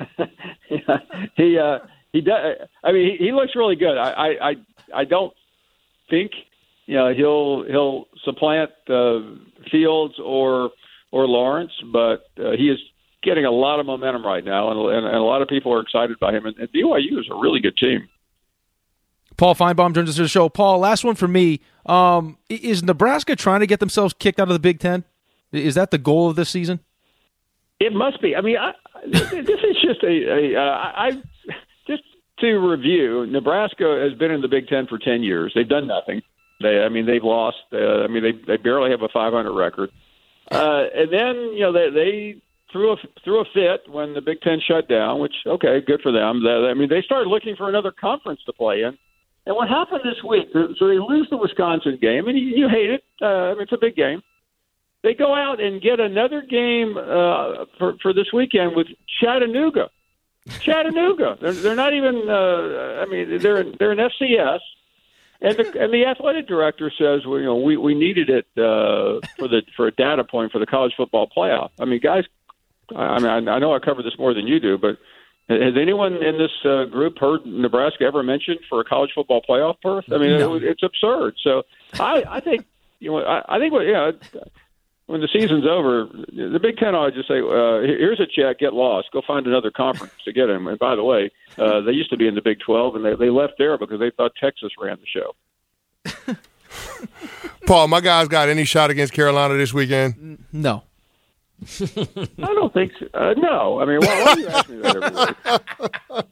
he uh, he does. I mean, he, he looks really good. I, I I don't think you know he'll he'll supplant uh, Fields or or Lawrence, but uh, he is getting a lot of momentum right now, and, and, and a lot of people are excited by him. And, and B Y U is a really good team. Paul Feinbaum joins us to the show. Paul, last one for me. Um, is Nebraska trying to get themselves kicked out of the Big Ten? Is that the goal of this season? It must be. I mean, I, this is just a, a uh, I just to review. Nebraska has been in the Big Ten for ten years. They've done nothing. They, I mean, they've lost. Uh, I mean, they they barely have a five hundred record. Uh, and then you know they they threw a threw a fit when the Big Ten shut down, which okay, good for them. They, I mean, they started looking for another conference to play in. And what happened this week? So they lose the Wisconsin game, and you, you hate it. Uh, I mean, it's a big game. They go out and get another game uh, for for this weekend with Chattanooga. Chattanooga. They're, they're not even. Uh, I mean, they're they're an F C S, and the and the athletic director says, well, you know, we, we needed it uh, for the for a data point for the college football playoff. I mean, guys. I mean, I know I cover this more than you do, but has anyone in this uh, group heard Nebraska ever mentioned for a college football playoff berth? I mean, no. it, it's absurd. So I, I think you know, I, I think what yeah. When the season's over, the Big Ten ought to just say, uh, here's a check, get lost. Go find another conference to get him. And by the way, uh, they used to be in the Big twelve, and they, they left there because they thought Texas ran the show. Paul, my guys got any shot against Carolina this weekend? No. I don't think so. Uh, no. I mean, why, why do you ask me that every week?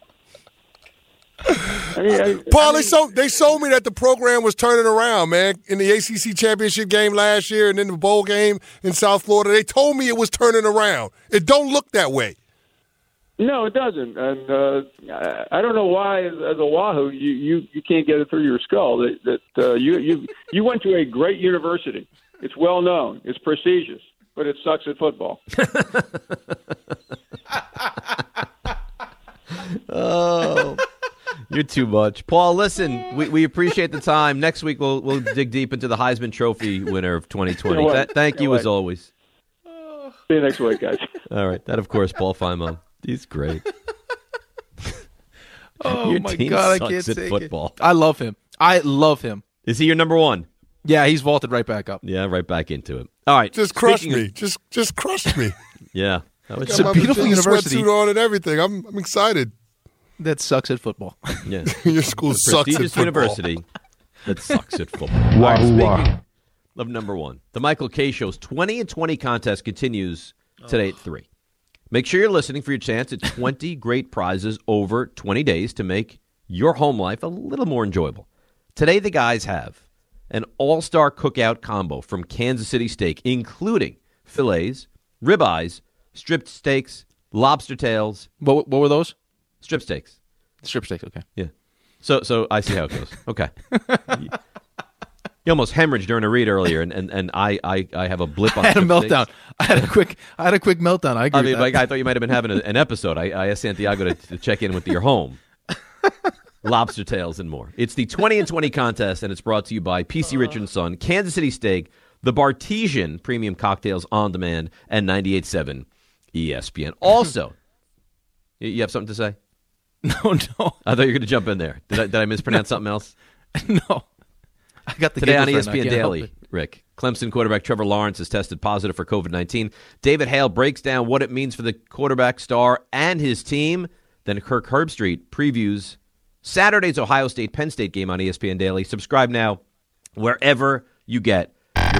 I mean, I, Paul, I mean, they sold they sold me that the program was turning around, man. In the A C C championship game last year and in the bowl game in South Florida, they told me it was turning around. It don't look that way. No, it doesn't. And uh, I don't know why, as a Wahoo, you, you, you can't get it through your skull that, that uh, you, you you went to a great university. It's well known. It's prestigious, but it sucks at football. Oh. You're too much. Paul, listen, we, we appreciate the time. Next week, we'll we'll dig deep into the Heisman Trophy winner of twenty twenty. Th- thank Can't you, wait. as always. See you next week, guys. All right. That, of course, Paul Feimel. He's great. Oh, Your my team God, I sucks can't at take football. it. I love him. I love him. Is he your number one? Yeah, he's vaulted right back up. Yeah, right back into it. All right. Just crushed Speaking me. of- just just crushed me. yeah. That was It's a Got my beautiful Virginia university. sweatsuit on and everything. I'm I'm excited. That sucks at football. Yeah. Your school The sucks at prestigious football. university that sucks at football. All right, speaking of number one, the Michael K. Show's twenty and twenty contest continues today at three. Make sure you're listening for your chance at twenty great prizes over twenty days to make your home life a little more enjoyable. Today, the guys have an all-star cookout combo from Kansas City Steak, including fillets, ribeyes, stripped steaks, lobster tails. What, what were those? Strip steaks. Strip steaks, okay. Yeah. So so I see how it goes. Okay. you, you almost hemorrhaged during a read earlier, and, and, and I, I, I have a blip on I had a strip meltdown. steaks. I had a quick I had a quick meltdown. I agree I mean, with like, that. I thought you might have been having a, an episode. I, I asked Santiago to, to check in with your home. Lobster tails and more. It's the twenty and twenty contest, and it's brought to you by P C Richard and Son, Kansas City Steak, the Bartesian Premium Cocktails on Demand, and ninety-eight point seven E S P N. Also, you you have something to say? No, no. I thought you were going to jump in there. Did I, did I mispronounce something else? No. I got the Today on giggles E S right P now. N I can't help Daily, it. Rick, Clemson quarterback Trevor Lawrence has tested positive for covid nineteen. David Hale breaks down what it means for the quarterback star and his team. Then Kirk Herbstreit previews Saturday's Ohio State-Penn State game on E S P N Daily. Subscribe now wherever you get your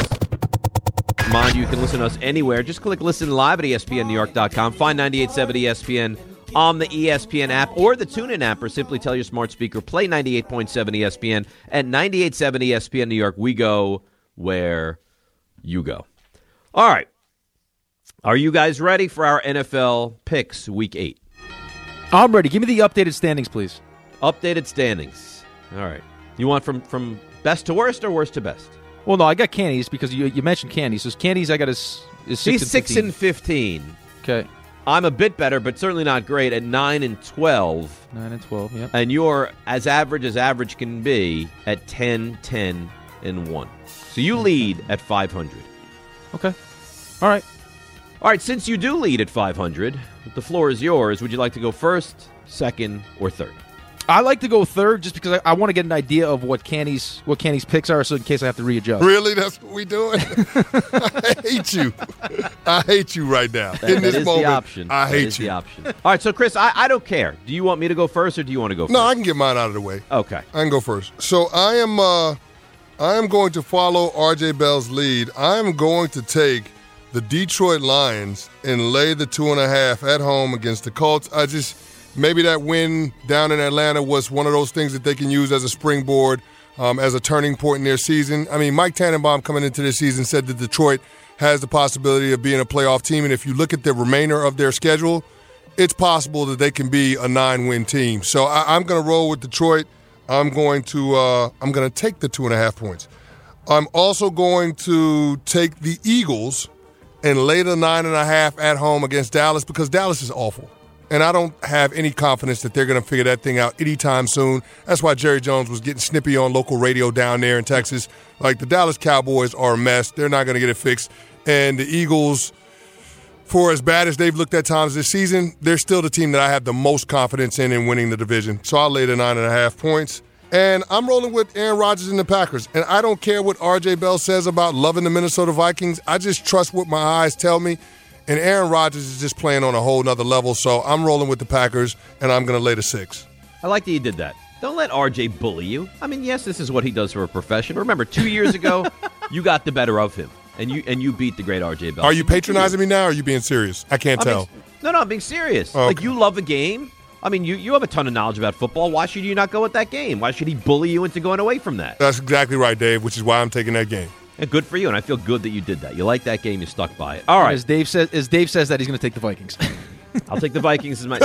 podcasts. Mind you, you can listen to us anywhere. Just click Listen Live at E S P N New York dot com. Find ninety-eight point seven E S P N on the E S P N app or the TuneIn app, or simply tell your smart speaker, play ninety-eight point seven E S P N. At ninety-eight point seven E S P N New York, we go where you go. All right. Are you guys ready for our N F L picks week eight? I'm ready. Give me the updated standings, please. Updated standings. All right. You want from, from best to worst or worst to best? Well, no, I got Candies because you you mentioned Candies. So Candies, I got is, is six He's and six fifteen. and fifteen. Okay. I'm a bit better, but certainly not great at nine and twelve. Nine and twelve. Yep. And you're as average as average can be at ten, ten, and one. So you lead at five hundred. Okay. All right. All right, since you do lead at five hundred, the floor is yours. Would you like to go first, second, or third? I like to go third just because I, I want to get an idea of what Candy's what Candy's picks are, so in case I have to readjust. Really? That's what we doing? I hate you. I hate you right now. That, In that this is moment, the option. I That hate is you. the option. All right, so Chris, I, I don't care. Do you want me to go first, or do you want to go first? No, I can get mine out of the way. Okay. I can go first. So I am uh, I am going to follow R J Bell's lead. I am going to take the Detroit Lions and lay the two and a half at home against the Colts. I just maybe that win down in Atlanta was one of those things that they can use as a springboard. um, as a turning point in their season. I mean, Mike Tannenbaum coming into this season said that Detroit has the possibility of being a playoff team, and if you look at the remainder of their schedule, it's possible that they can be a nine-win team. So I, I'm going to roll with Detroit. I'm going to uh, I'm going to take the two and a half points. I'm also going to take the Eagles and lay the nine and a half at home against Dallas because Dallas is awful. And I don't have any confidence that they're going to figure that thing out anytime soon. That's why Jerry Jones was getting snippy on local radio down there in Texas. Like, the Dallas Cowboys are a mess. They're not going to get it fixed. And the Eagles, for as bad as they've looked at times this season, they're still the team that I have the most confidence in in winning the division. So I'll lay the nine and a half points. And I'm rolling with Aaron Rodgers and the Packers. And I don't care what R J Bell says about loving the Minnesota Vikings. I just trust what my eyes tell me. And Aaron Rodgers is just playing on a whole nother level. So I'm rolling with the Packers, and I'm going to lay the six. I like that you did that. Don't let R J bully you. I mean, yes, this is what he does for a profession. Remember, two years ago, you got the better of him, and you and you beat the great R J Bell. Are you patronizing me now, or are you being serious? I can't I'm tell. Being, no, no, I'm being serious. Oh, okay. Like, you love a game. I mean, you, you have a ton of knowledge about football. Why should you not go with that game? Why should he bully you into going away from that? That's exactly right, Dave, which is why I'm taking that game. And good for you, and I feel good that you did that. You like that game, you stuck by it. All right. As Dave says, as Dave says that he's going to take the Vikings. I'll take the Vikings as my.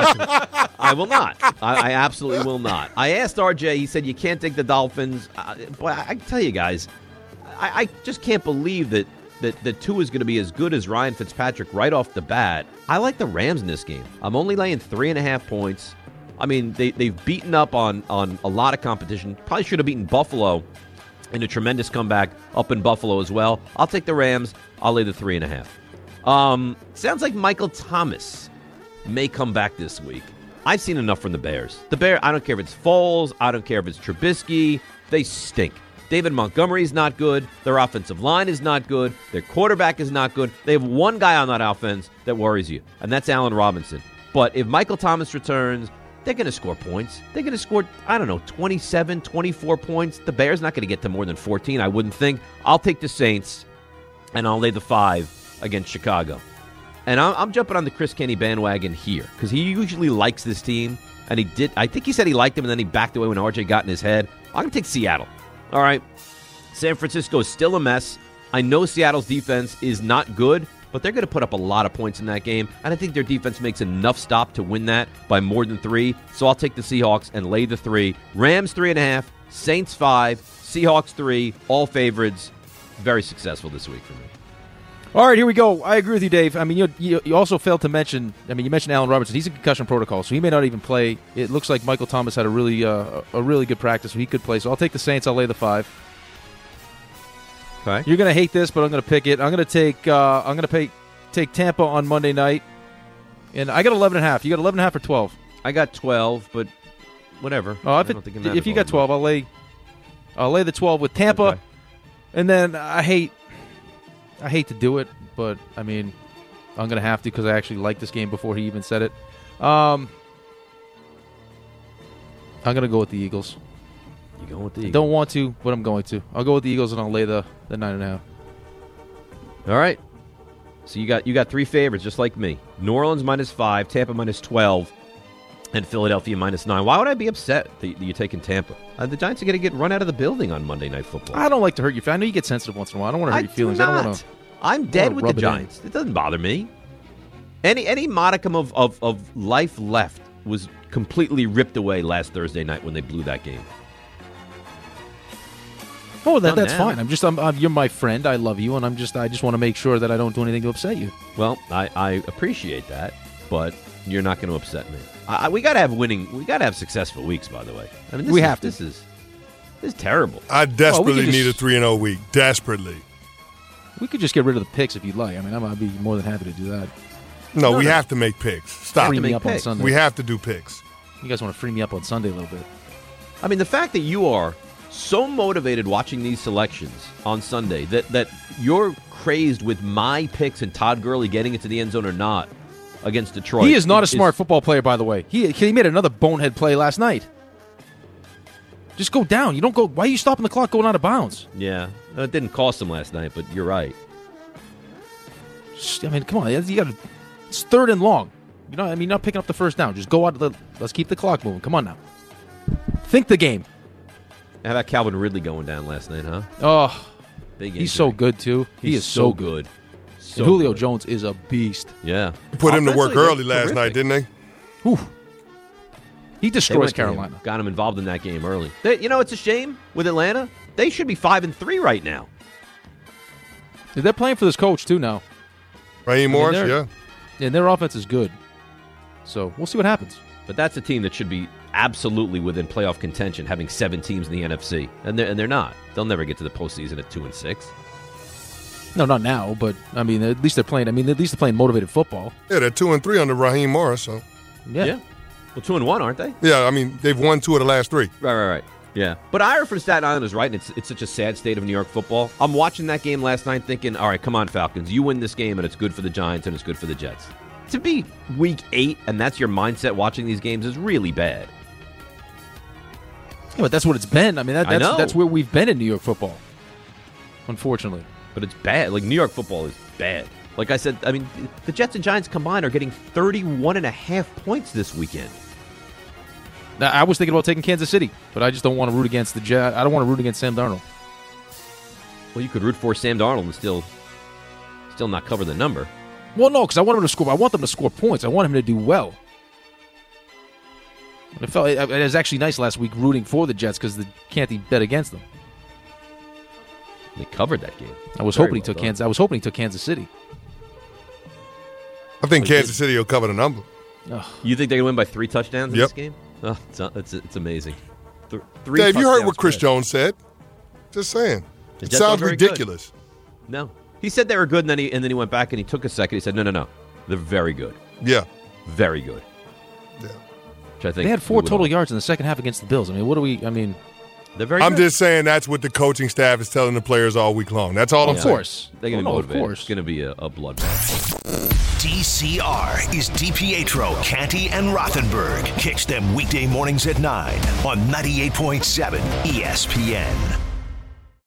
Uh, I will not. I, I absolutely will not. I asked R J. He said you can't take the Dolphins. Uh, boy, I, I tell you guys, I, I just can't believe that that that Tua is going to be as good as Ryan Fitzpatrick right off the bat. I like the Rams in this game. I'm only laying three and a half points. I mean, they they've beaten up on on a lot of competition. Probably should have beaten Buffalo in a tremendous comeback up in Buffalo as well. I'll take the Rams. I'll lay the three and a half. Um, sounds like Michael Thomas may come back this week. I've seen enough from the Bears. The Bears, I don't care if it's Foles. I don't care if it's Trubisky. They stink. David Montgomery is not good. Their offensive line is not good. Their quarterback is not good. They have one guy on that offense that worries you, and that's Allen Robinson. But if Michael Thomas returns, they're going to score points. They're going to score, I don't know, twenty-seven, twenty-four points. The Bears not going to get to more than fourteen, I wouldn't think. I'll take the Saints, and I'll lay the five against Chicago. And I'm, I'm jumping on the Chris Kenny bandwagon here because he usually likes this team, and he did. I think he said he liked him, and then he backed away when R J got in his head. I'm going to take Seattle. All right. San Francisco is still a mess. I know Seattle's defense is not good, but they're going to put up a lot of points in that game, and I think their defense makes enough stop to win that by more than three. So I'll take the Seahawks and lay the three. Rams three and a half, Saints five, Seahawks three, all favorites. Very successful this week for me. All right, here we go. I agree with you, Dave. I mean, you, you you also failed to mention, I mean, you mentioned Allen Robinson. He's in concussion protocol, so he may not even play. It looks like Michael Thomas had a really uh, a really good practice, so he could play. So I'll take the Saints. I'll lay the five. Okay. You're going to hate this, but I'm going to pick it. I'm going to take uh, I'm going to pay, take Tampa on Monday night. And I got eleven and a half. You got eleven and a half or twelve? I got twelve, but whatever. Oh, if, I it, don't think it if matters you all got that twelve, much. I'll lay I'll lay the twelve with Tampa. Okay. And then I hate I hate to do it, but I mean, I'm going to have to because I actually liked this game before he even said it. Um, I'm going to go with the Eagles. You going with the Eagles? I don't want to, but I'm going to. I'll go with the Eagles and I'll lay the, the nine and a half. All right. So you got you got three favorites, just like me. New Orleans minus five, Tampa minus twelve, and Philadelphia minus nine. Why would I be upset that you're taking Tampa? Uh, the Giants are going to get run out of the building on Monday Night Football. I don't like to hurt your feelings. I know you get sensitive once in a while. I don't want to hurt I your feelings. do not. I don't want to. I'm dead with the rub it in. Giants. It doesn't bother me. Any any modicum of, of, of life left was completely ripped away last Thursday night when they blew that game. Oh, that, Done that's now. fine. I'm just, I'm, I'm, you're my friend. I love you, and I'm just, I just want to make sure that I don't do anything to upset you. Well, I, I appreciate that, but you're not going to upset me. I, I- we got to have winning. We got to have successful weeks. By the way, I mean, this We is, have to. This is this is terrible. I desperately just- need a three and oh week. Desperately. We could just get rid of the picks if you'd like. I mean, I'm, I'd be more than happy to do that. No, No, we no. have to make picks. Stop. Free to me make up on picks. Sunday. We have to do picks. You guys want to free me up on Sunday a little bit? I mean, the fact that you are so motivated watching these selections on Sunday that that you're crazed with my picks and Todd Gurley getting into the end zone or not against Detroit. He is not a is- smart football player, by the way. He he made another bonehead play last night. Just go down. You don't go. Why are you stopping the clock going out of bounds? Yeah, it didn't cost him last night, but you're right. Just- I mean, come on. You got it's third and long. You know, I mean, you're not picking up the first down. Just go out. Of the, let's keep the clock moving. Come on now. Think the game. How about Calvin Ridley going down last night, huh? Oh, Big he's so good, too. He He's is so so good. good. So and Julio good. Jones is a beast. Yeah. Put him to work Offensively, early they're last terrific. night, didn't they? Whew. He They destroys went to him, Carolina. got him involved in that game early. They, you know, it's a shame with Atlanta. They should be five and three right now. They're playing for this coach, too, now. Raheem I mean, Morris, they're- yeah. And their offense is good. So we'll see what happens. But that's a team that should be absolutely within playoff contention, having seven teams in the N F C, and they're, and they're not. They'll never get to the postseason at two and six. No, not now, but, I mean, at least they're playing, I mean, at least they're playing motivated football. Yeah, they're two and three under Raheem Morris. So Yeah. Yeah. Well, two and one, aren't they? yeah, I mean they've won two of the last three. Right, right, right. Yeah. But Ira from Staten Island is right, and it's it's such a sad state of New York football. I'm watching that game last night thinking, all right, come on, Falcons. You win this game, and it's good for the Giants, and it's good for the Jets. To be week eight, and that's your mindset watching these games is really bad. Yeah, but that's what it's been. I mean, that, I that's know. that's where we've been in New York football, unfortunately. But it's bad. Like, New York football is bad. Like I said, I mean, the Jets and Giants combined are getting thirty-one and a half points this weekend. Now, I was thinking about taking Kansas City, but I just don't want to root against the Jets. I don't want to root against Sam Darnold. Well, you could root for Sam Darnold and still, still not cover the number. Well, no, because I want him to score. I want them to score points. I want him to do well. It felt it, it was actually nice last week rooting for the Jets because the Canty bet against them. They covered that game. I was Very hoping he well took done. Kansas. I was hoping he took Kansas City. I think Well, Kansas City will cover the number. You think they can win by three touchdowns in Yep. this game? Oh, it's, it's, it's amazing. Th- three Dave, you heard touchdowns what Chris passed. Jones said. Just saying. The It Jets sounds are very good. ridiculous. No, he said they were good, and then he and then he went back and he took a second. He said, "No, no, no, they're very good, Yeah. very good." Yeah. Which I think They had we four would total all- yards in the second half against the Bills. I mean, what do we? I mean, They're very. I'm good. just saying that's what the coaching staff is telling the players all week long. That's all I'm of saying. course, They're going to Oh, be no, of motivated. course. It's going to be a, a bloodbath. D C R is DiPietro, Canty, and Rothenberg. Catch them weekday mornings at nine on ninety-eight point seven E S P N.